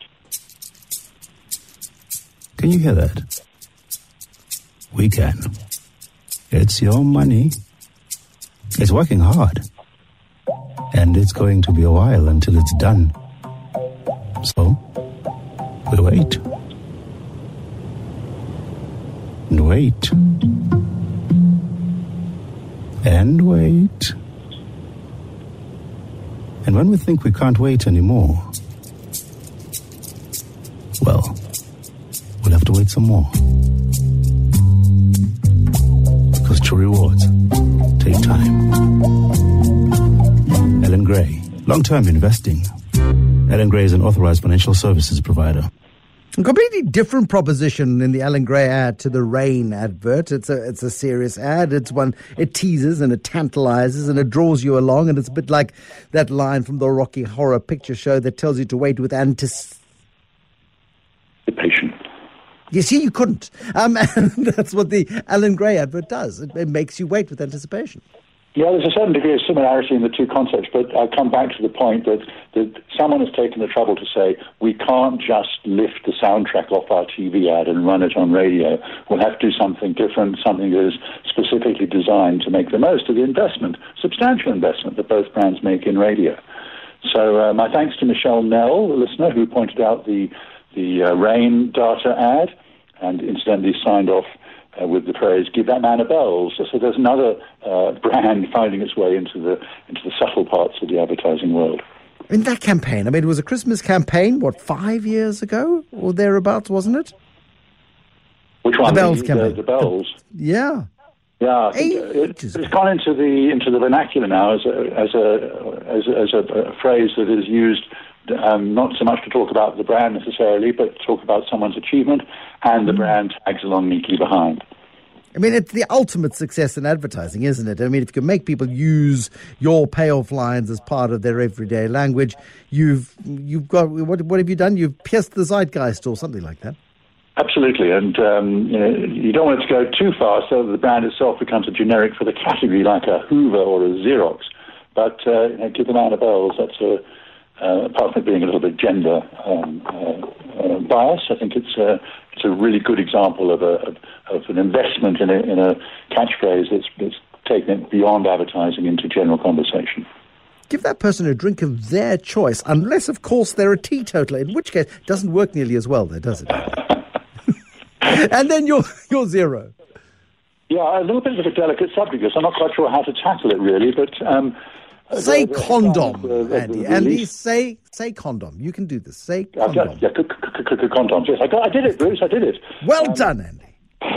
Can you hear that? We can. It's your money. It's working hard. And it's going to be a while until it's done. So, we wait. And wait. And wait. And when we think we can't wait anymore, well, we'll have to wait some more. Because true rewards take time. Alan Gray, long-term investing. Alan Gray is an authorized financial services provider. A completely different proposition in the Alan Gray ad to the Rain advert. It's a it's a serious ad. It's one, it teases and it tantalizes and it draws you along, and it's a bit like that line from the Rocky Horror Picture Show that tells you to wait with anticipation. You see, you couldn't. Um, and that's what the Alan Gray advert does. It, it makes you wait with anticipation. Yeah, there's a certain degree of similarity in the two concepts, but I come back to the point that, that someone has taken the trouble to say we can't just lift the soundtrack off our T V ad and run it on radio. We'll have to do something different, something that is specifically designed to make the most of the investment, substantial investment that both brands make in radio. So uh, my thanks to Michelle Nell, the listener, who pointed out the, the uh, Rain data ad and incidentally signed off Uh, with the phrase "give that man a bells." So, so there's another uh, brand finding its way into the into the subtle parts of the advertising world. In that campaign, I mean, it was a Christmas campaign, what, five years ago or thereabouts, wasn't it? Which one? The bells the, campaign. The, the bells. The, yeah. Yeah, I think it, it's gone into the into the vernacular now as a as a as a, as a, a phrase that is used. Um, not so much to talk about the brand necessarily, but to talk about someone's achievement, and the brand tags along neatly behind. I mean, it's the ultimate success in advertising, isn't it? I mean, if you can make people use your payoff lines as part of their everyday language, you've you've got what? What have you done? You've pierced the zeitgeist, or something like that. Absolutely, and um, you know, you don't want it to go too far, so that the brand itself becomes a generic for the category, like a Hoover or a Xerox. But uh, you know, give the man a bells. That's a Uh, apart from it being a little bit gender um, uh, uh, bias, I think it's a, it's a really good example of a of, of an investment in a, in a catchphrase that's, that's taken it beyond advertising into general conversation. Give that person a drink of their choice, unless, of course, they're a teetotaler, in which case it doesn't work nearly as well there, does it? And then you're, you're zero. Yeah, a little bit of a delicate subject, so I'm not quite sure how to tackle it, really, but... Um, Say the, the, condom, the, the, Andy. the Andy, say say condom. You can do this. Say condom. Yeah, c- c- c- condoms. Yes, I, got, I did it, Bruce. I did it. Well um, done, Andy.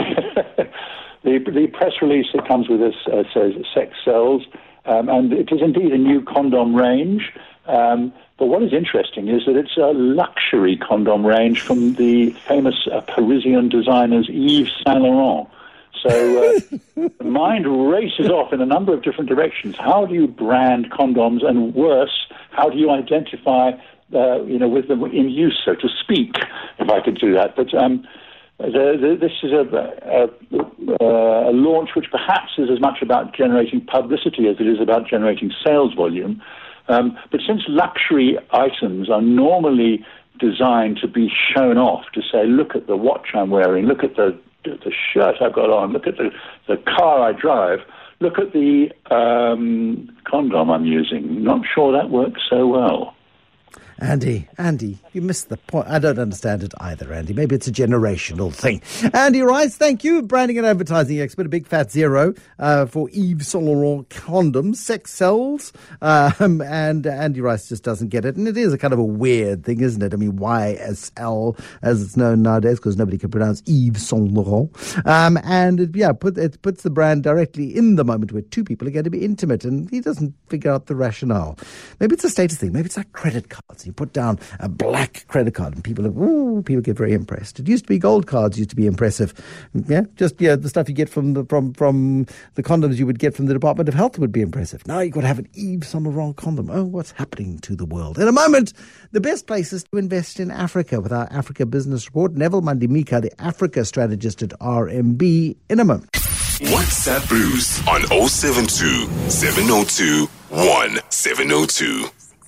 the the press release that comes with this uh, says sex sells, um, and it is indeed a new condom range. Um, but what is interesting is that it's a luxury condom range from the famous uh, Parisian designers Yves Saint Laurent. So uh, the mind races off in a number of different directions. How do you brand condoms? And worse, how do you identify, uh, you know, with them in use, so to speak, if I could do that. But um, the, the, this is a, a, a launch which perhaps is as much about generating publicity as it is about generating sales volume. Um, but since luxury items are normally designed to be shown off, to say, look at the watch I'm wearing, look at the the shirt I've got on, look at the, the car I drive, look at the um, condom I'm using. Not sure that works so well. Andy, Andy, you missed the point. I don't understand it either, Andy. Maybe it's a generational thing. Andy Rice, thank you. Branding and advertising expert, a big fat zero uh, for Yves Saint Laurent condoms, sex sells. Um, and Andy Rice just doesn't get it. And it is a kind of a weird thing, isn't it? I mean, Y S L, as it's known nowadays, because nobody can pronounce Yves Saint Laurent. Um, and it, yeah, put, it puts the brand directly in the moment where two people are going to be intimate. And he doesn't figure out the rationale. Maybe it's a status thing. Maybe it's like credit cards. You put down a black credit card, and people, are, ooh, people get very impressed. It used to be gold cards used to be impressive. Yeah, just yeah, the stuff you get from the from from the condoms you would get from the Department of Health would be impressive. Now you've got to have an Eve on the wrong condom. Oh, what's happening to the world? In a moment, the best places to invest in Africa with our Africa Business Report. Neville Mandimika, the Africa strategist at R M B, in a moment. WhatsApp Bruce on oh seven two, seven oh two, one seven oh two.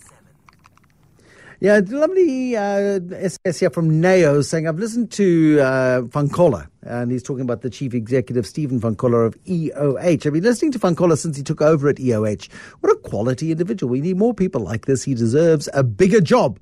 Yeah, lovely uh, S M S here from Neo saying, I've listened to uh, Fankola, and he's talking about the chief executive, Stephen Fankola of E O H. I've been listening to Fankola since he took over at E O H. What a quality individual. We need more people like this. He deserves a bigger job.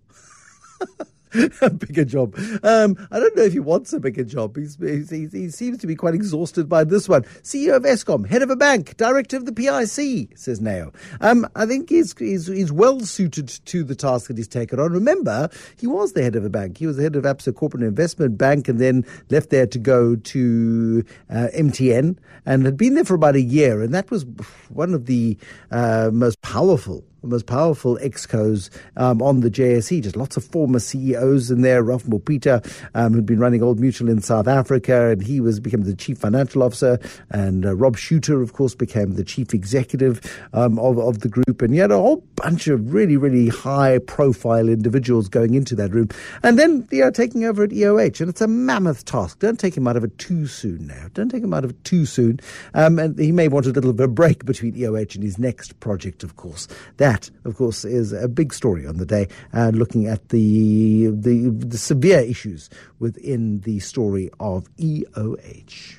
A bigger job. Um, I don't know if he wants a bigger job. He's, he's, he seems to be quite exhausted by this one. C E O of Eskom, head of a bank, director of the P I C, says Neo. Um, I think he's, he's, he's well suited to the task that he's taken on. Remember, he was the head of a bank. He was the head of Absa Corporate Investment Bank and then left there to go to uh, M T N and had been there for about a year. And that was one of the uh, most powerful The most powerful excos um, on the J S E. Just lots of former C E Os in there. Ralph Mopita, um, who'd been running Old Mutual in South Africa, and he was became the chief financial officer. And uh, Rob Shooter, of course, became the chief executive um, of, of the group. And you had a whole bunch of really, really high-profile individuals going into that room. And then, you know, taking over at E O H. And it's a mammoth task. Don't take him out of it too soon now. Don't take him out of it too soon. Um, and he may want a little bit of a break between E O H and his next project, of course. That That, of course, is a big story on the day, uh, looking at the, the the severe issues within the story of E O H.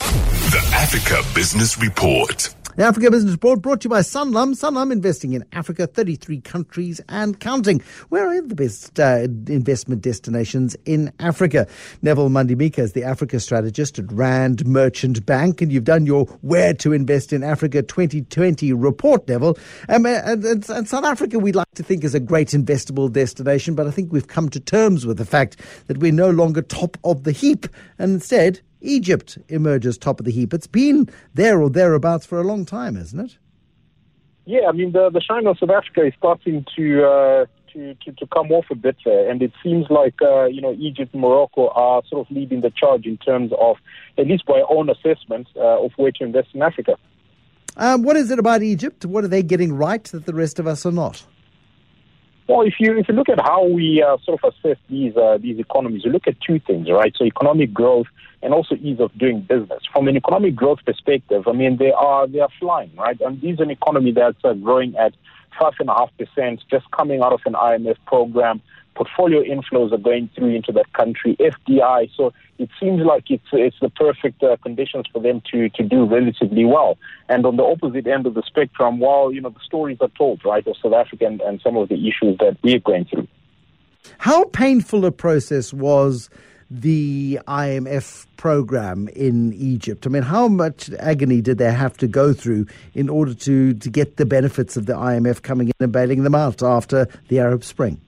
The Africa Business Report. The Africa Business Report brought to you by Sanlam. Sanlam investing in Africa, thirty-three countries and counting. Where are the best uh, investment destinations in Africa? Neville Mandimika is the Africa strategist at Rand Merchant Bank, and you've done your Where to Invest in Africa twenty twenty report, Neville. Um, and, and, and South Africa we'd like to think is a great investable destination, but I think we've come to terms with the fact that we're no longer top of the heap, and instead Egypt emerges top of the heap. It's been there or thereabouts for a long time, isn't it? Yeah, I mean, the, the shine of South Africa is starting to, uh, to, to, to come off a bit there. And it seems like, uh, you know, Egypt and Morocco are sort of leading the charge in terms of, at least by our own assessment, uh, of where to invest in Africa. Um, what is it about Egypt? What are they getting right that the rest of us are not? Well, if you if you look at how we uh, sort of assess these uh, these economies, you look at two things, right? So economic growth and also ease of doing business. From an economic growth perspective, I mean, they are they are flying, right? And these are an economy that's uh, growing at five and a half percent, just coming out of an I M F program. Portfolio inflows are going through into that country, F D I. So it seems like it's it's the perfect uh, conditions for them to, to do relatively well. And on the opposite end of the spectrum, while, you know, the stories are told, right, of South Africa and, and some of the issues that we're going through. How painful a process was the I M F program in Egypt? I mean, how much agony did they have to go through in order to, to get the benefits of the I M F coming in and bailing them out after the Arab Spring?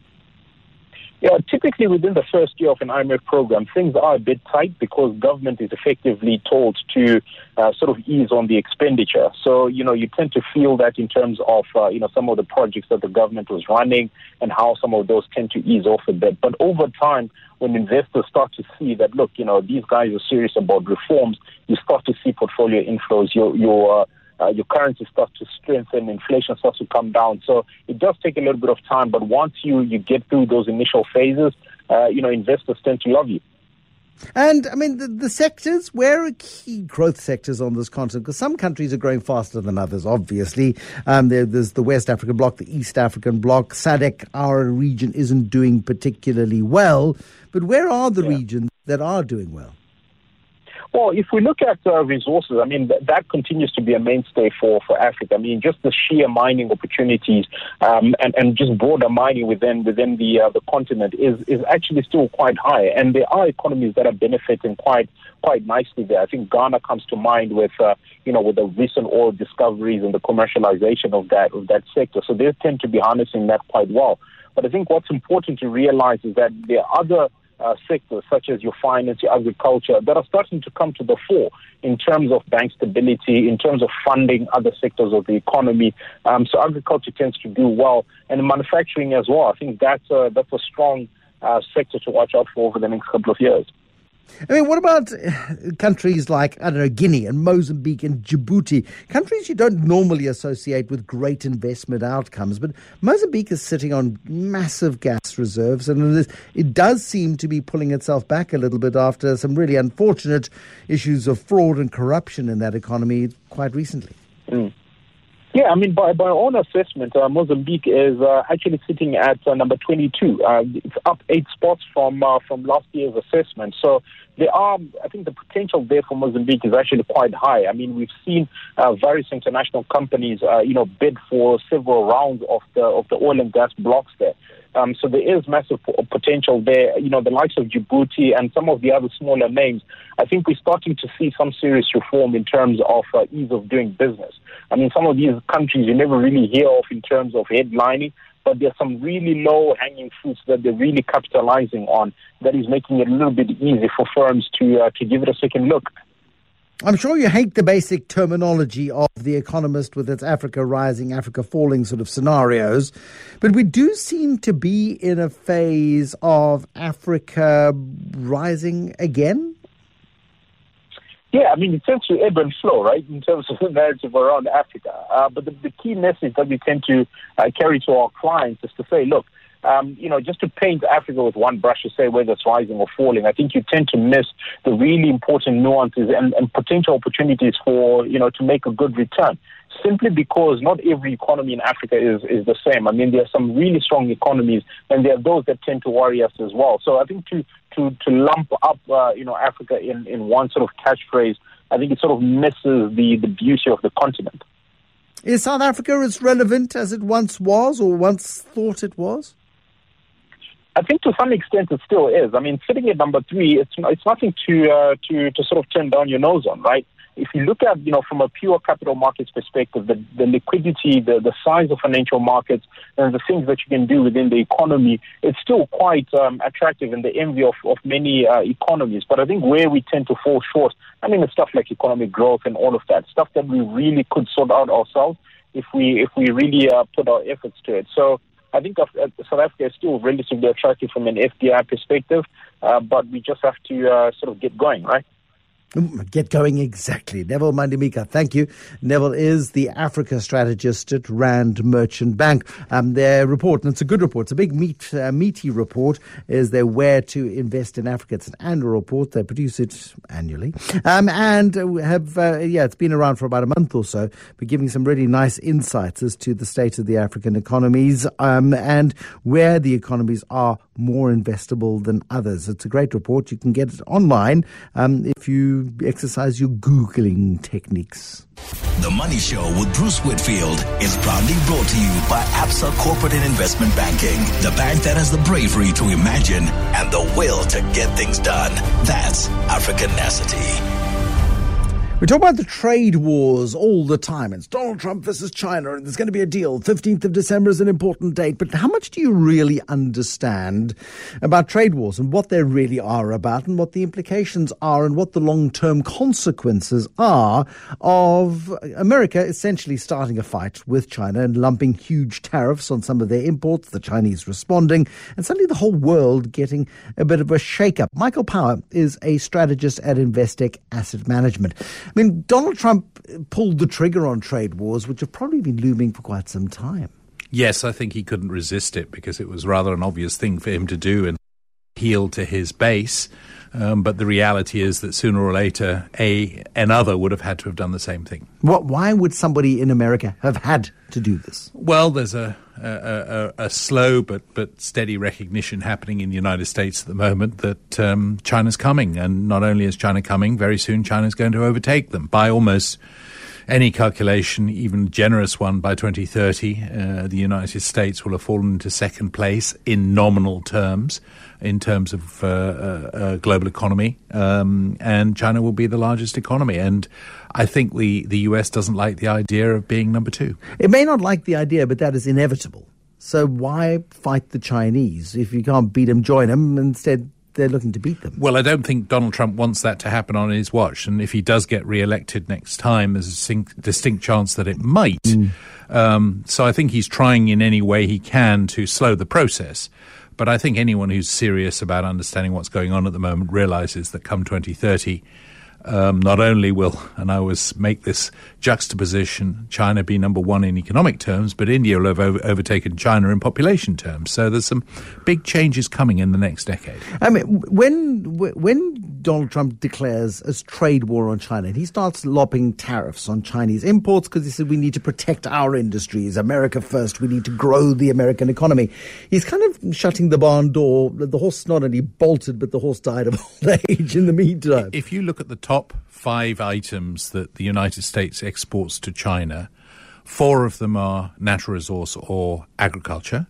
Yeah, typically within the first year of an I M F program, things are a bit tight because government is effectively told to uh, sort of ease on the expenditure. So, you know, you tend to feel that in terms of, uh, you know, some of the projects that the government was running and how some of those tend to ease off a bit. But over time, when investors start to see that, look, you know, these guys are serious about reforms, you start to see portfolio inflows, your, your, uh, Uh, your currency starts to strengthen, inflation starts to come down. So it does take a little bit of time, but once you, you get through those initial phases, uh, you know, investors tend to love you. And, I mean, the, the sectors, where are key growth sectors on this continent? Because some countries are growing faster than others, obviously. Um, there, there's the West African bloc, the East African bloc. S A D C, our region, isn't doing particularly well. But where are the yeah. regions that are doing well? Well, if we look at uh, resources, I mean, th- that continues to be a mainstay for, for Africa. I mean, just the sheer mining opportunities um, and, and just broader mining within within the uh, the continent is, is actually still quite high. And there are economies that are benefiting quite quite nicely there. I think Ghana comes to mind with, uh, you know, with the recent oil discoveries and the commercialization of that of that sector. So they tend to be harnessing that quite well. But I think what's important to realize is that there are other uh, sectors, such as your finance, your agriculture, that are starting to come to the fore in terms of bank stability, in terms of funding other sectors of the economy. Um, so agriculture tends to do well, and manufacturing as well. I think that's a, that's a strong uh, sector to watch out for over the next couple of years. I mean, what about countries like, I don't know, Guinea and Mozambique and Djibouti, countries you don't normally associate with great investment outcomes, but Mozambique is sitting on massive gas reserves, and it, is, it does seem to be pulling itself back a little bit after some really unfortunate issues of fraud and corruption in that economy quite recently. Mm. Yeah, I mean, by, by our own assessment, uh, Mozambique is uh, actually sitting at uh, number twenty-two. Uh, it's up eight spots from uh, from last year's assessment. So there are, I think the potential there for Mozambique is actually quite high. I mean, we've seen uh, various international companies, uh, you know, bid for several rounds of the of the oil and gas blocks there. Um, so there is massive potential there. You know, the likes of Djibouti and some of the other smaller names, I think we're starting to see some serious reform in terms of uh, ease of doing business. I mean, some of these countries you never really hear of in terms of headlining, but there's some really low-hanging fruits that they're really capitalizing on that is making it a little bit easy for firms to uh, to give it a second look. I'm sure you hate the basic terminology of The Economist with its Africa rising, Africa falling sort of scenarios, but we do seem to be in a phase of Africa rising again. Yeah, I mean, it tends to ebb and flow, right, in terms of the narrative around Africa. Uh, but the, the key message that we tend to uh, carry to our clients is to say, look, Um, you know, just to paint Africa with one brush to say whether it's rising or falling, I think you tend to miss the really important nuances and, and potential opportunities for, you know, to make a good return. Simply because not every economy in Africa is, is the same. I mean, there are some really strong economies, and there are those that tend to worry us as well. So I think to to, to lump up, uh, you know, Africa in, in one sort of catchphrase, I think it sort of misses the, the beauty of the continent. Is South Africa as relevant as it once was or once thought it was? I think to some extent it still is. I mean, sitting at number three, it's it's nothing to uh, to to sort of turn down your nose on, right? If you look at, you know, from a pure capital markets perspective, the, the liquidity, the, the size of financial markets, and the things that you can do within the economy, it's still quite um, attractive and the envy of, of many uh, economies. But I think where we tend to fall short, I mean, it's stuff like economic growth and all of that, stuff that we really could sort out ourselves if we if we really uh, put our efforts to it. So I think South Africa is still relatively attractive from an F D I perspective, uh, but we just have to uh, sort of get going, right? Get going, exactly. Neville Mandimika, thank you. Neville is the Africa strategist at Rand Merchant Bank. Um, their report, and it's a good report, it's a big meat, uh, meaty report, is their Where to Invest in Africa. It's an annual report. They produce it annually. Um, and have, uh, yeah, it's been around for about a month or so, but giving some really nice insights as to the state of the African economies um, and where the economies are more investable than others. It's a great report. You can get it online um, if you exercise your Googling techniques. The Money Show with Bruce Whitfield is proudly brought to you by Absa Corporate and Investment Banking, the bank that has the bravery to imagine and the will to get things done. That's Africanacity. We talk about the trade wars all the time. It's Donald Trump versus China, and there's going to be a deal. fifteenth of December is an important date. But how much do you really understand about trade wars and what they really are about and what the implications are and what the long-term consequences are of America essentially starting a fight with China and lumping huge tariffs on some of their imports, the Chinese responding, and suddenly the whole world getting a bit of a shake-up? Michael Power is a strategist at Investec Asset Management. I mean, Donald Trump pulled the trigger on trade wars, which have probably been looming for quite some time. Yes, I think he couldn't resist it because it was rather an obvious thing for him to do and appeal to his base. Um, but the reality is that sooner or later, a another would have had to have done the same thing. What? Why would somebody in America have had to do this? Well, there's a a, a, a slow but but steady recognition happening in the United States at the moment that um, China's coming, and not only is China coming, very soon China's going to overtake them by almost any calculation, even generous one. By twenty thirty, uh, the United States will have fallen into second place in nominal terms, in terms of uh, uh, uh, global economy, um, and China will be the largest economy. And I think the, the U S doesn't like the idea of being number two. It may not like the idea, but that is inevitable. So why fight the Chinese? If you can't beat them, join them. Instead, they're looking to beat them. Well, I don't think Donald Trump wants that to happen on his watch. And if he does get re-elected next time, there's a distinct, distinct chance that it might. Mm. Um, so I think he's trying in any way he can to slow the process. But I think anyone who's serious about understanding what's going on at the moment realizes that come twenty thirty, Um, not only will, and I always make this juxtaposition, China be number one in economic terms, but India will have over- overtaken China in population terms. So there's some big changes coming in the next decade. I mean, when when Donald Trump declares a trade war on China, and he starts lopping tariffs on Chinese imports because he said we need to protect our industries, America first, we need to grow the American economy. He's kind of shutting the barn door. The horse not only bolted, but the horse died of old age in the meantime. If you look at the top five items that the United States exports to China, four of them are natural resource or agriculture,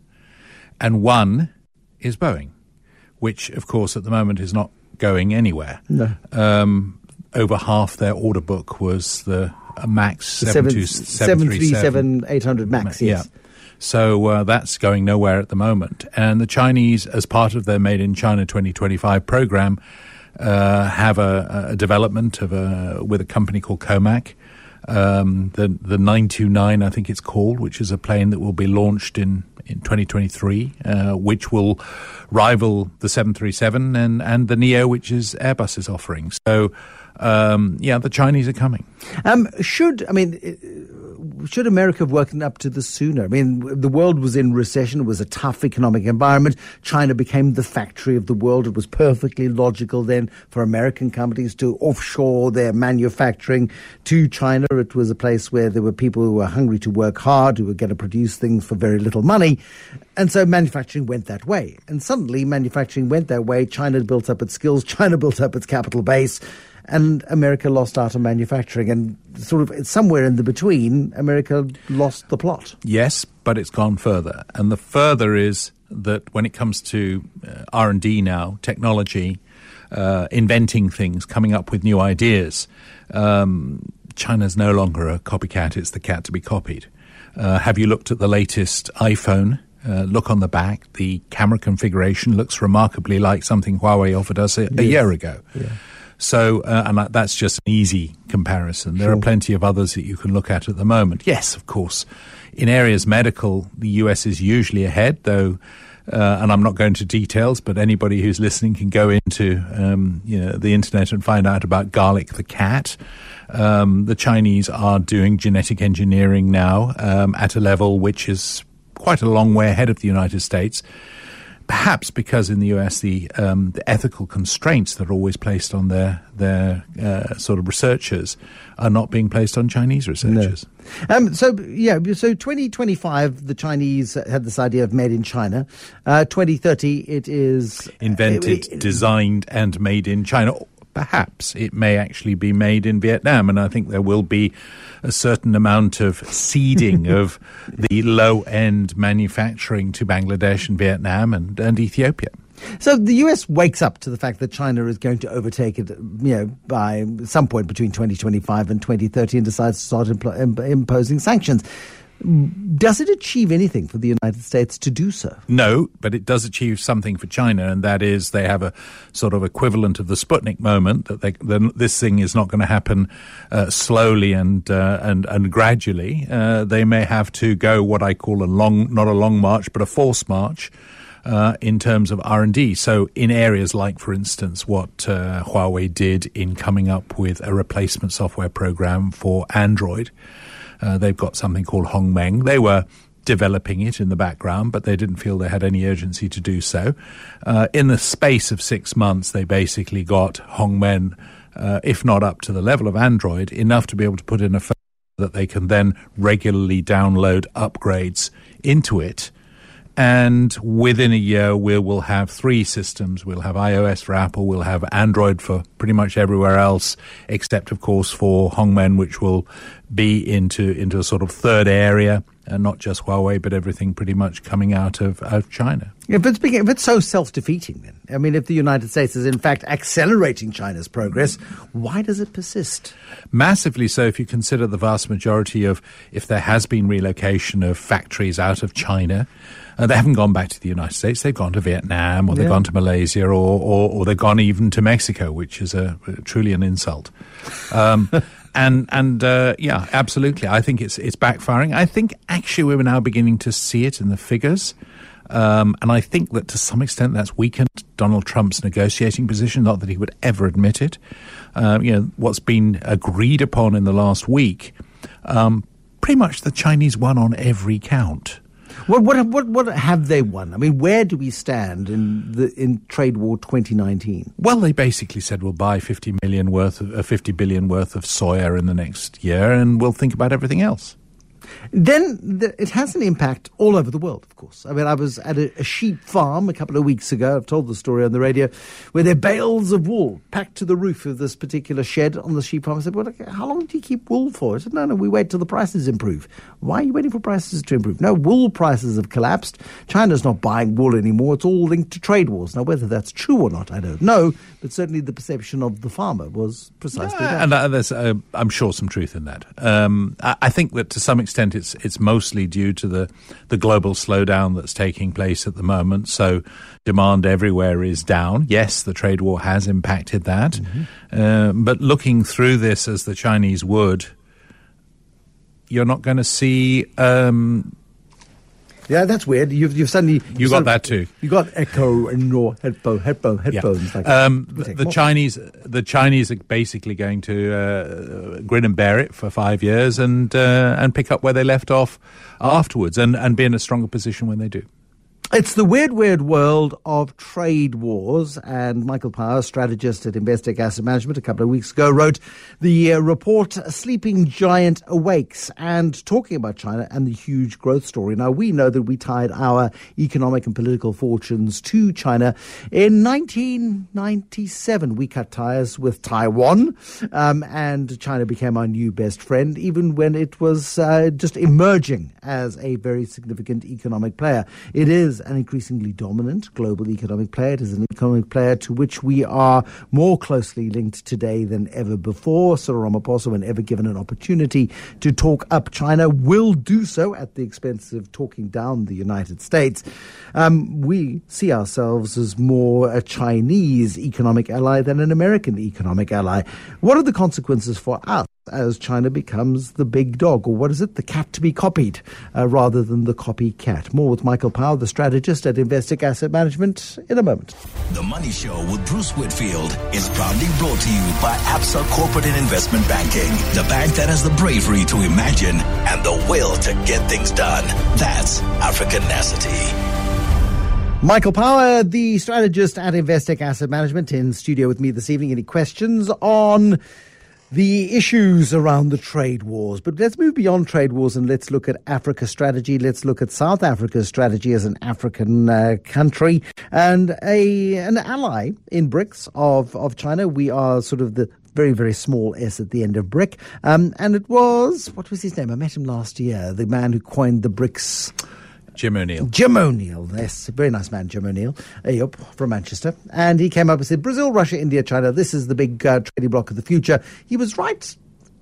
and one is Boeing, which, of course, at the moment is not going anywhere. No. Um, over half their order book was the uh, MAX seven thirty-seven eight hundred MAX, yes. Yeah. So uh, that's going nowhere at the moment. And the Chinese, as part of their Made in China twenty twenty-five program, Uh, have a, a development of a with a company called Comac, um, the the nine two nine I think it's called, which is a plane that will be launched in in twenty twenty-three, uh, which will rival the seven thirty-seven and and the Neo, which is Airbus is offering. So um, yeah, the Chinese are coming. Um, should I mean? Should America have woken up to this sooner? I mean, the world was in recession. It was a tough economic environment. China became the factory of the world. It was perfectly logical then for American companies to offshore their manufacturing to China. It was a place where there were people who were hungry to work hard, who were going to produce things for very little money. And so manufacturing went that way. And suddenly manufacturing went that way. China built up its skills. China built up its capital base. And America lost out on manufacturing, and sort of somewhere in the between, America lost the plot. Yes, but it's gone further. And the further is that when it comes to uh, R and D now, technology, uh, inventing things, coming up with new ideas, um, China's no longer a copycat, it's the cat to be copied. Uh, have you looked at the latest iPhone? Uh, look on the back. The camera configuration looks remarkably like something Huawei offered us a, a yes. year ago. Yeah. So, uh, and that's just an easy comparison. There Sure. are plenty of others that you can look at at the moment. Yes, of course. In areas medical, the U S is usually ahead, though, uh, and I'm not going to details, but anybody who's listening can go into um, you know, the internet and find out about Garlic the cat. Um, the Chinese are doing genetic engineering now um, at a level which is quite a long way ahead of the United States. Perhaps because in the U S the um, the ethical constraints that are always placed on their their uh, sort of researchers are not being placed on Chinese researchers. No. Um, so yeah, so twenty twenty-five the Chinese had this idea of made in China. Uh, twenty thirty it is invented, uh, it, designed, and made in China. Perhaps it may actually be made in Vietnam, and I think there will be a certain amount of seeding of the low-end manufacturing to Bangladesh and Vietnam and, and Ethiopia. So the U S wakes up to the fact that China is going to overtake it, you know, by some point between twenty twenty-five and twenty thirty, and decides to start impl- imp- imposing sanctions. Does it achieve anything for the United States to do so? No, but it does achieve something for China, and that is they have a sort of equivalent of the Sputnik moment, that they, this thing is not going to happen uh, slowly and, uh, and and gradually. Uh, they may have to go what I call a long, not a long march, but a forced march uh, in terms of R and D. So in areas like, for instance, what uh, Huawei did in coming up with a replacement software program for Android. Uh, they've got something called Hongmeng. They were developing it in the background, but they didn't feel they had any urgency to do so. Uh, in the space of six months, they basically got Hongmeng, uh, if not up to the level of Android, enough to be able to put in a phone that they can then regularly download upgrades into it. And within a year, we will have three systems. We'll have iOS for Apple. We'll have Android for pretty much everywhere else, except, of course, for Hongmeng, which will be into into a sort of third area. uh, not just Huawei, but everything pretty much coming out of, out of China. If it's, if it's so self-defeating, then, I mean, if the United States is in fact accelerating China's progress, why does it persist? Massively so if you consider the vast majority of, if there has been relocation of factories out of China, uh, they haven't gone back to the United States, they've gone to Vietnam, or they've yeah. gone to Malaysia, or, or, or they've gone even to Mexico, which is a, truly an insult. Um, and, and uh, yeah, absolutely. I think it's, it's backfiring. I think actually we're now beginning to see it in the figures. Um, and I think that to some extent that's weakened Donald Trump's negotiating position, not that he would ever admit it. Um, you know, what's been agreed upon in the last week, um, pretty much the Chinese won on every count. What, what, what, what have they won? I mean, where do we stand in the in trade war twenty nineteen? Well, they basically said we'll buy fifty million worth of, uh, fifty billion worth of soya in the next year, and we'll think about everything else. Then the, it has an impact all over the world, of course. I mean, I was at a, a sheep farm a couple of weeks ago. I've told the story on the radio, where there are bales of wool packed to the roof of this particular shed on the sheep farm. I said, well, how long do you keep wool for? I said, no, no, we wait till the prices improve. Why are you waiting for prices to improve? No, wool prices have collapsed. China's not buying wool anymore. It's all linked to trade wars. Now, whether that's true or not, I don't know. But certainly the perception of the farmer was precisely yeah, that. And uh, there's, uh, I'm sure, some truth in that. Um, I, I think that to some extent it's it's mostly due to the, the global slowdown that's taking place at the moment. So demand everywhere is down. Yes, the trade war has impacted that. Mm-hmm. Uh, but looking through this as the Chinese would, you're not going to see... Um, Yeah, that's weird. You've, you've suddenly... You you've got suddenly, that too. You got echo in your headphone, headphone, headphones. Yeah. Like um, the the Chinese, the Chinese are basically going to uh, grin and bear it for five years and uh, and pick up where they left off afterwards, and, and be in a stronger position when they do. It's the weird, weird world of trade wars, and Michael Power, strategist at Investec Asset Management, a couple of weeks ago wrote the uh, report Sleeping Giant Awakes, and talking about China and the huge growth story. Now, we know that we tied our economic and political fortunes to China. In nineteen ninety-seven, we cut ties with Taiwan, um, and China became our new best friend, even when it was uh, just emerging as a very significant economic player. It is an increasingly dominant global economic player. It is an economic player to which we are more closely linked today than ever before. Cyril Ramaphosa, whenever given an opportunity to talk up China, will do so at the expense of talking down the United States. Um, we see ourselves as more a Chinese economic ally than an American economic ally. What are the consequences for us as China becomes the big dog, or what is it, the cat to be copied, uh, rather than the copycat? More with Michael Power, the strategist at Investec Asset Management, in a moment. The Money Show with Bruce Whitfield is proudly brought to you by Absa Corporate and Investment Banking, the bank that has the bravery to imagine and the will to get things done. That's Africanacity. Michael Power, the strategist at Investec Asset Management, in studio with me this evening. Any questions on the issues around the trade wars? But let's move beyond trade wars and let's look at Africa's strategy. Let's look at South Africa's strategy as an African uh, country and a an ally in BRICS of, of China. We are sort of the very, very small S at the end of BRIC. Um, and it was, what was his name? I met him last year, the man who coined the BRICS. Jim O'Neill. Jim O'Neill, yes, a very nice man, Jim O'Neill, Ayup, from Manchester. And he came up and said, Brazil, Russia, India, China, this is the big uh, trading bloc of the future. He was right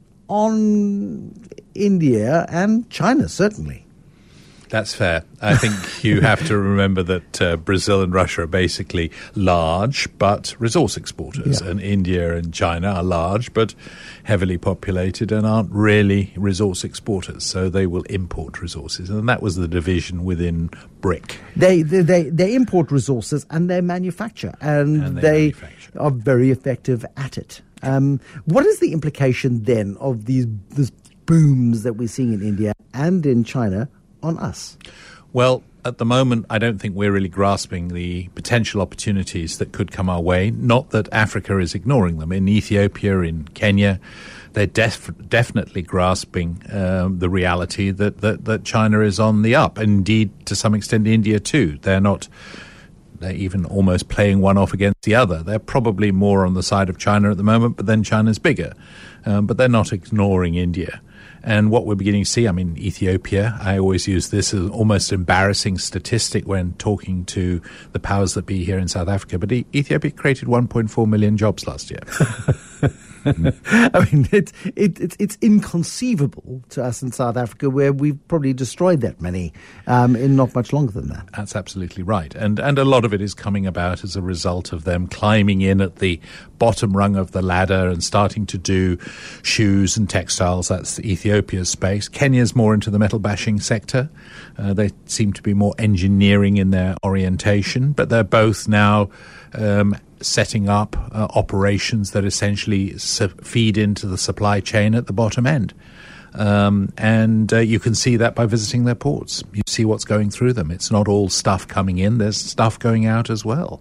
on India and China, certainly. That's fair. I think you have to remember that uh, Brazil and Russia are basically large but resource exporters, yeah. and India and China are large but heavily populated and aren't really resource exporters. So they will import resources, and that was the division within BRIC. They they they, they import resources and they manufacture, and, and they, they manufacture. are very effective at it. Um, what is the implication then of these, these booms that we're seeing in India and in China on us? Well, at the moment, I don't think we're really grasping the potential opportunities that could come our way. Not that Africa is ignoring them. In Ethiopia, in Kenya, they're def- definitely grasping um, the reality that, that, that China is on the up. Indeed, to some extent, India too. They're not... They're even almost playing one off against the other. They're probably more on the side of China at the moment, but then China's bigger. Um, but they're not ignoring India. And what we're beginning to see, I mean, Ethiopia, I always use this as an almost embarrassing statistic when talking to the powers that be here in South Africa, but e- Ethiopia created one point four million jobs last year. I mean, it, it, it's it's inconceivable to us in South Africa, where we've probably destroyed that many um, in not much longer than that. That's absolutely right. And and a lot of it is coming about as a result of them climbing in at the bottom rung of the ladder and starting to do shoes and textiles. That's Ethiopia's space. Kenya's more into the metal bashing sector. Uh, they seem to be more engineering in their orientation, but they're both now um, setting up uh, operations that essentially su- feed into the supply chain at the bottom end. Um, and uh, you can see that by visiting their ports. You see what's going through them. It's not all stuff coming in. There's stuff going out as well.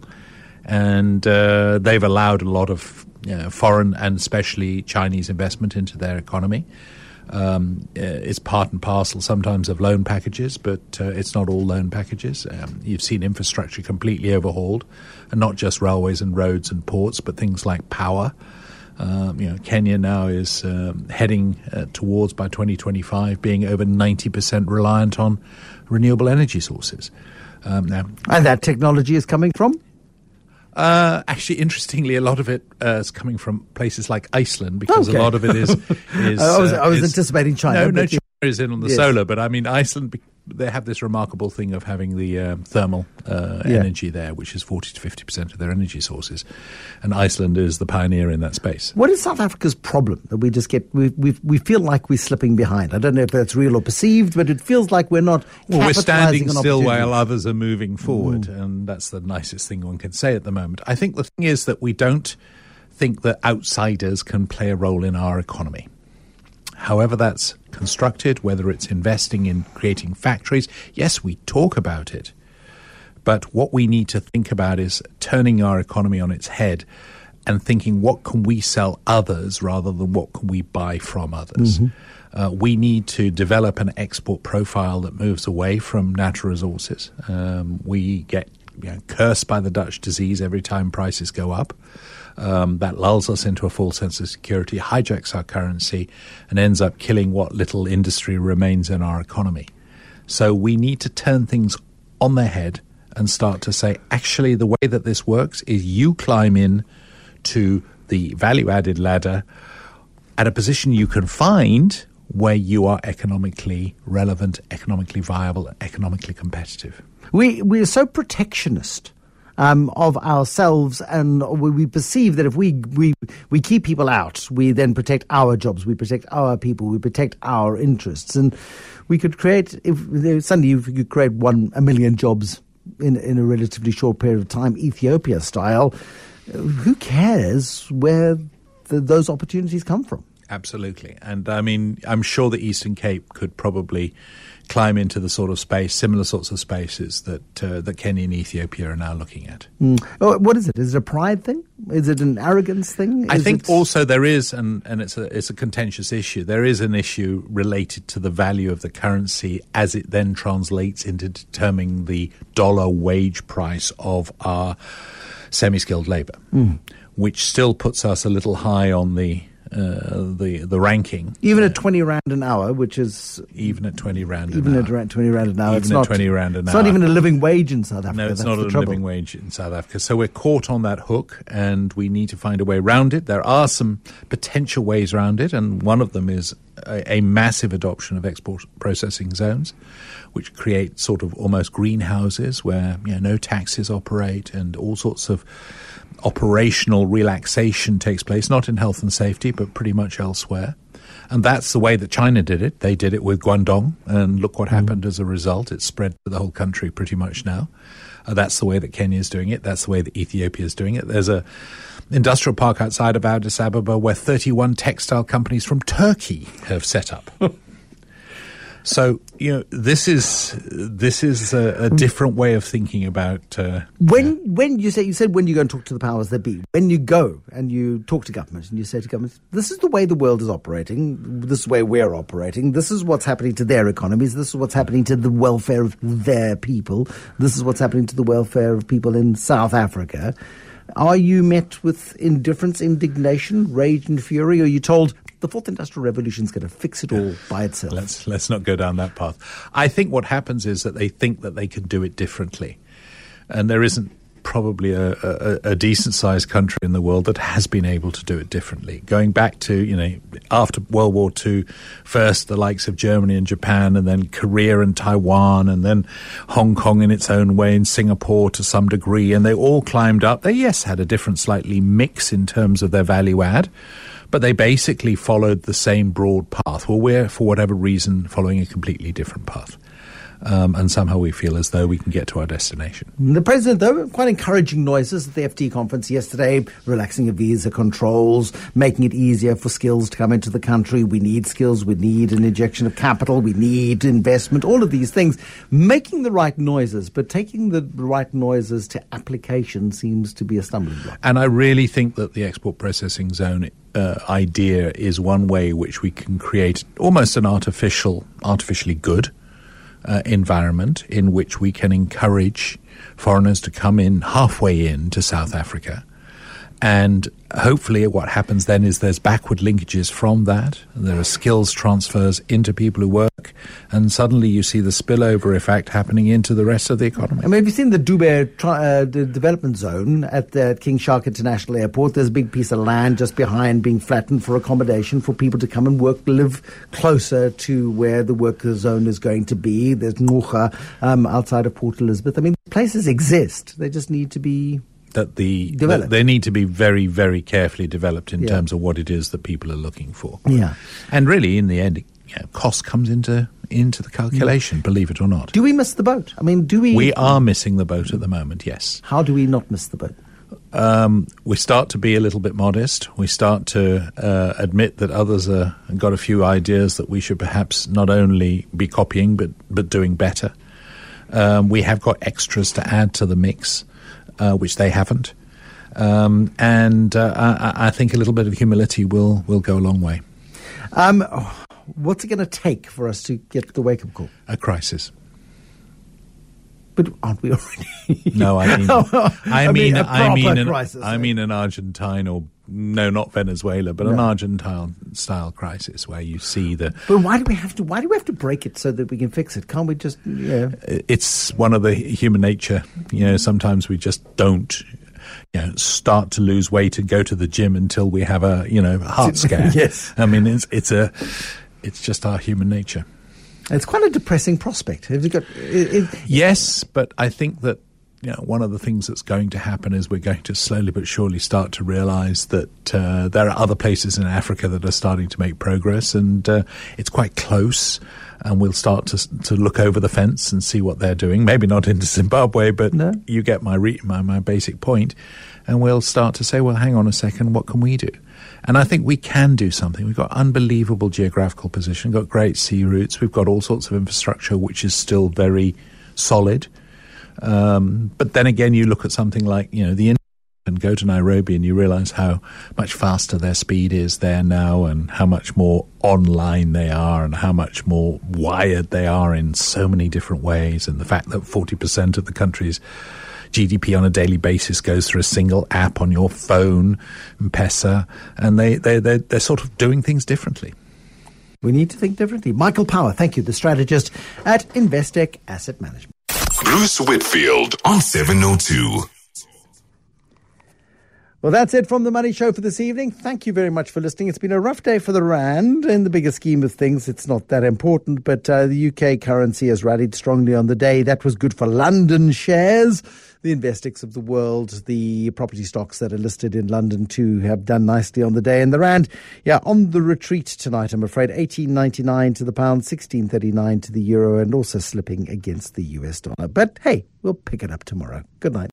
And uh, they've allowed a lot of you know, foreign and especially Chinese investment into their economy. Um, it's part and parcel sometimes of loan packages, but uh, it's not all loan packages. Um, you've seen infrastructure completely overhauled, and not just railways and roads and ports, but things like power. Um, you know, Kenya now is um, heading uh, towards, by twenty twenty-five, being over ninety percent reliant on renewable energy sources. Um, now, and that technology is coming from? Uh, actually, interestingly, a lot of it uh, is coming from places like Iceland, because okay. a lot of it is. is I was, uh, I was is, anticipating China. No, no, but China is in on the yes. solar, but I mean, Iceland, they have this remarkable thing of having the um, thermal uh, Yeah. energy there, which is forty to fifty percent of their energy sources. And Iceland is the pioneer in that space. What is South Africa's problem that we just get, we, we, we feel like we're slipping behind? I don't know if that's real or perceived, but it feels like we're not Well, we're standing capitalising on still opportunities. while others are moving forward, mm. and that's the nicest thing one can say at the moment. I think the thing is that we don't think that outsiders can play a role in our economy. However that's constructed, whether it's investing in creating factories, yes, we talk about it. But what we need to think about is turning our economy on its head and thinking, what can we sell others rather than what can we buy from others? Mm-hmm. Uh, we need to develop an export profile that moves away from natural resources. Um, we get you know, cursed by the Dutch disease every time prices go up. Um, that lulls us into a false sense of security, hijacks our currency, and ends up killing what little industry remains in our economy. So we need to turn things on their head and start to say, actually, the way that this works is you climb in to the value-added ladder at a position you can find where you are economically relevant, economically viable, and economically competitive. We, we're so protectionist. Um, of ourselves, and we, we perceive that if we, we we keep people out, we then protect our jobs, we protect our people, we protect our interests, and we could create. If suddenly you could create one a million jobs in in a relatively short period of time, Ethiopia style, who cares where the, those opportunities come from? Absolutely, and I mean, I'm sure the Eastern Cape could probably climb into the sort of space, similar sorts of spaces that uh, that Kenya and Ethiopia are now looking at. Mm. Oh, what is it? Is it a pride thing? Is it an arrogance thing? Is I think it... also there is, and, and it's a it's a contentious issue. There is an issue related to the value of the currency as it then translates into determining the dollar wage price of our semi-skilled labour, mm. which still puts us a little high on the uh, the the ranking. Even at twenty rand an hour, which is even at twenty rand an even hour. at twenty rand an hour, even it's at not twenty rand an it's hour. not even a living wage in South Africa. No, it's That's not the a trouble. living wage in South Africa. So we're caught on that hook, and we need to find a way around it. There are some potential ways around it, and one of them is a, a massive adoption of export processing zones, which create sort of almost greenhouses where you know, no taxes operate and all sorts of operational relaxation takes place, not in health and safety, but pretty much elsewhere. And that's the way that China did it. They did it with Guangdong, and look what happened mm. as a result. It's spread to the whole country pretty much now. Uh, that's the way that Kenya is doing it. That's the way that Ethiopia is doing it. There's a industrial park outside of Addis Ababa where thirty-one textile companies from Turkey have set up. So, you know, this is this is a, a different way of thinking about. Uh, when uh, when you say you said when you go and talk to the powers that be, when you go and you talk to government and you say to government, this is the way the world is operating. This is the way we're operating. This is what's happening to their economies. This is what's happening to the welfare of their people. This is what's happening to the welfare of people in South Africa. Are you met with indifference, indignation, rage and fury? Or are you told, the fourth industrial revolution is going to fix it all by itself. Let's let's not go down that path. I think what happens is that they think that they can do it differently, and there isn't probably a, a, a decent-sized country in the world that has been able to do it differently. Going back to, you know, after World War Two, first the likes of Germany and Japan, and then Korea and Taiwan, and then Hong Kong in its own way, and Singapore to some degree, and they all climbed up. They, yes, had a different slightly mix in terms of their value add, but they basically followed the same broad path. Well, we're, for whatever reason, following a completely different path. Um, and somehow we feel as though we can get to our destination. The president, though, quite encouraging noises at the F T conference yesterday, relaxing of visa controls, making it easier for skills to come into the country. We need skills, we need an injection of capital, we need investment, all of these things. Making the right noises, but taking the right noises to application seems to be a stumbling block. And I really think that the export processing zone uh, idea is one way which we can create almost an artificial, artificially good Uh, environment in which we can encourage foreigners to come in halfway in to South Africa. And hopefully what happens then is there's backward linkages from that. There are skills transfers into people who work, and suddenly you see the spillover effect happening into the rest of the economy. I mean, have you seen the Dubai tri- uh, the development zone at the King Shark International Airport? There's a big piece of land just behind being flattened for accommodation for people to come and work, live closer to where the worker zone is going to be. There's Ngqura um, outside of Port Elizabeth. I mean, places exist. They just need to be that the developed. They need to be very, very carefully developed in Yeah. terms of what it is that people are looking for. Yeah. And really, in the end, you know, cost comes into into the calculation, believe it or not. Do we miss the boat? I mean, do we... We are missing the boat at the moment, yes. How do we not miss the boat? Um, we start to be a little bit modest. We start to uh, admit that others are got a few ideas that we should perhaps not only be copying, but, but doing better. Um, we have got extras to add to the mix, uh, which they haven't. Um, and uh, I, I think a little bit of humility will, will go a long way. Um, what's it going to take for us to get the wake-up call? A crisis. But aren't we already? No, I mean, I I mean, mean, a I mean, proper an, crisis, I eh? mean, an Argentine or no, not Venezuela, but an No. Argentine-style crisis where you see the. But why do we have to? Why do we have to break it so that we can fix it? Can't we just? Yeah. It's one of the human nature. You know, sometimes we just don't. You know, start to lose weight and go to the gym until we have a you know heart scare. Yes. I mean, it's it's a, it's just our human nature. It's quite a depressing prospect. Have you got? It, it, Yes, but I think that you know one of the things that's going to happen is we're going to slowly but surely start to realise that uh, there are other places in Africa that are starting to make progress, and uh, it's quite close. And we'll start to to look over the fence and see what they're doing. Maybe not into Zimbabwe, but No. you get my, re- my my basic point. And we'll start to say, well, hang on a second, what can we do? And I think we can do something. We've got unbelievable geographical position, got great sea routes, we've got all sorts of infrastructure which is still very solid. Um, but then again, you look at something like, you know, the in- and go to Nairobi and you realise how much faster their speed is there now, and how much more online they are, and how much more wired they are in so many different ways, and the fact that forty percent of the country's G D P on a daily basis goes through a single app on your phone, M-Pesa, and they, they, they're, they're sort of doing things differently. we need to think differently. Michael Power, thank you, the strategist at Investec Asset Management. Bruce Whitfield on seven oh two. Well, that's it from the Money Show for this evening. Thank you very much for listening. It's been a rough day for the Rand. In the bigger scheme of things, it's not that important, but uh, the U K currency has rallied strongly on the day. That was good for London shares. The Investex of the world, the property stocks that are listed in London too, have done nicely on the day. And the Rand, yeah, on the retreat tonight, I'm afraid. eighteen ninety-nine to the pound, sixteen thirty-nine to the euro, and also slipping against the U S dollar. But hey, we'll pick it up tomorrow. Good night.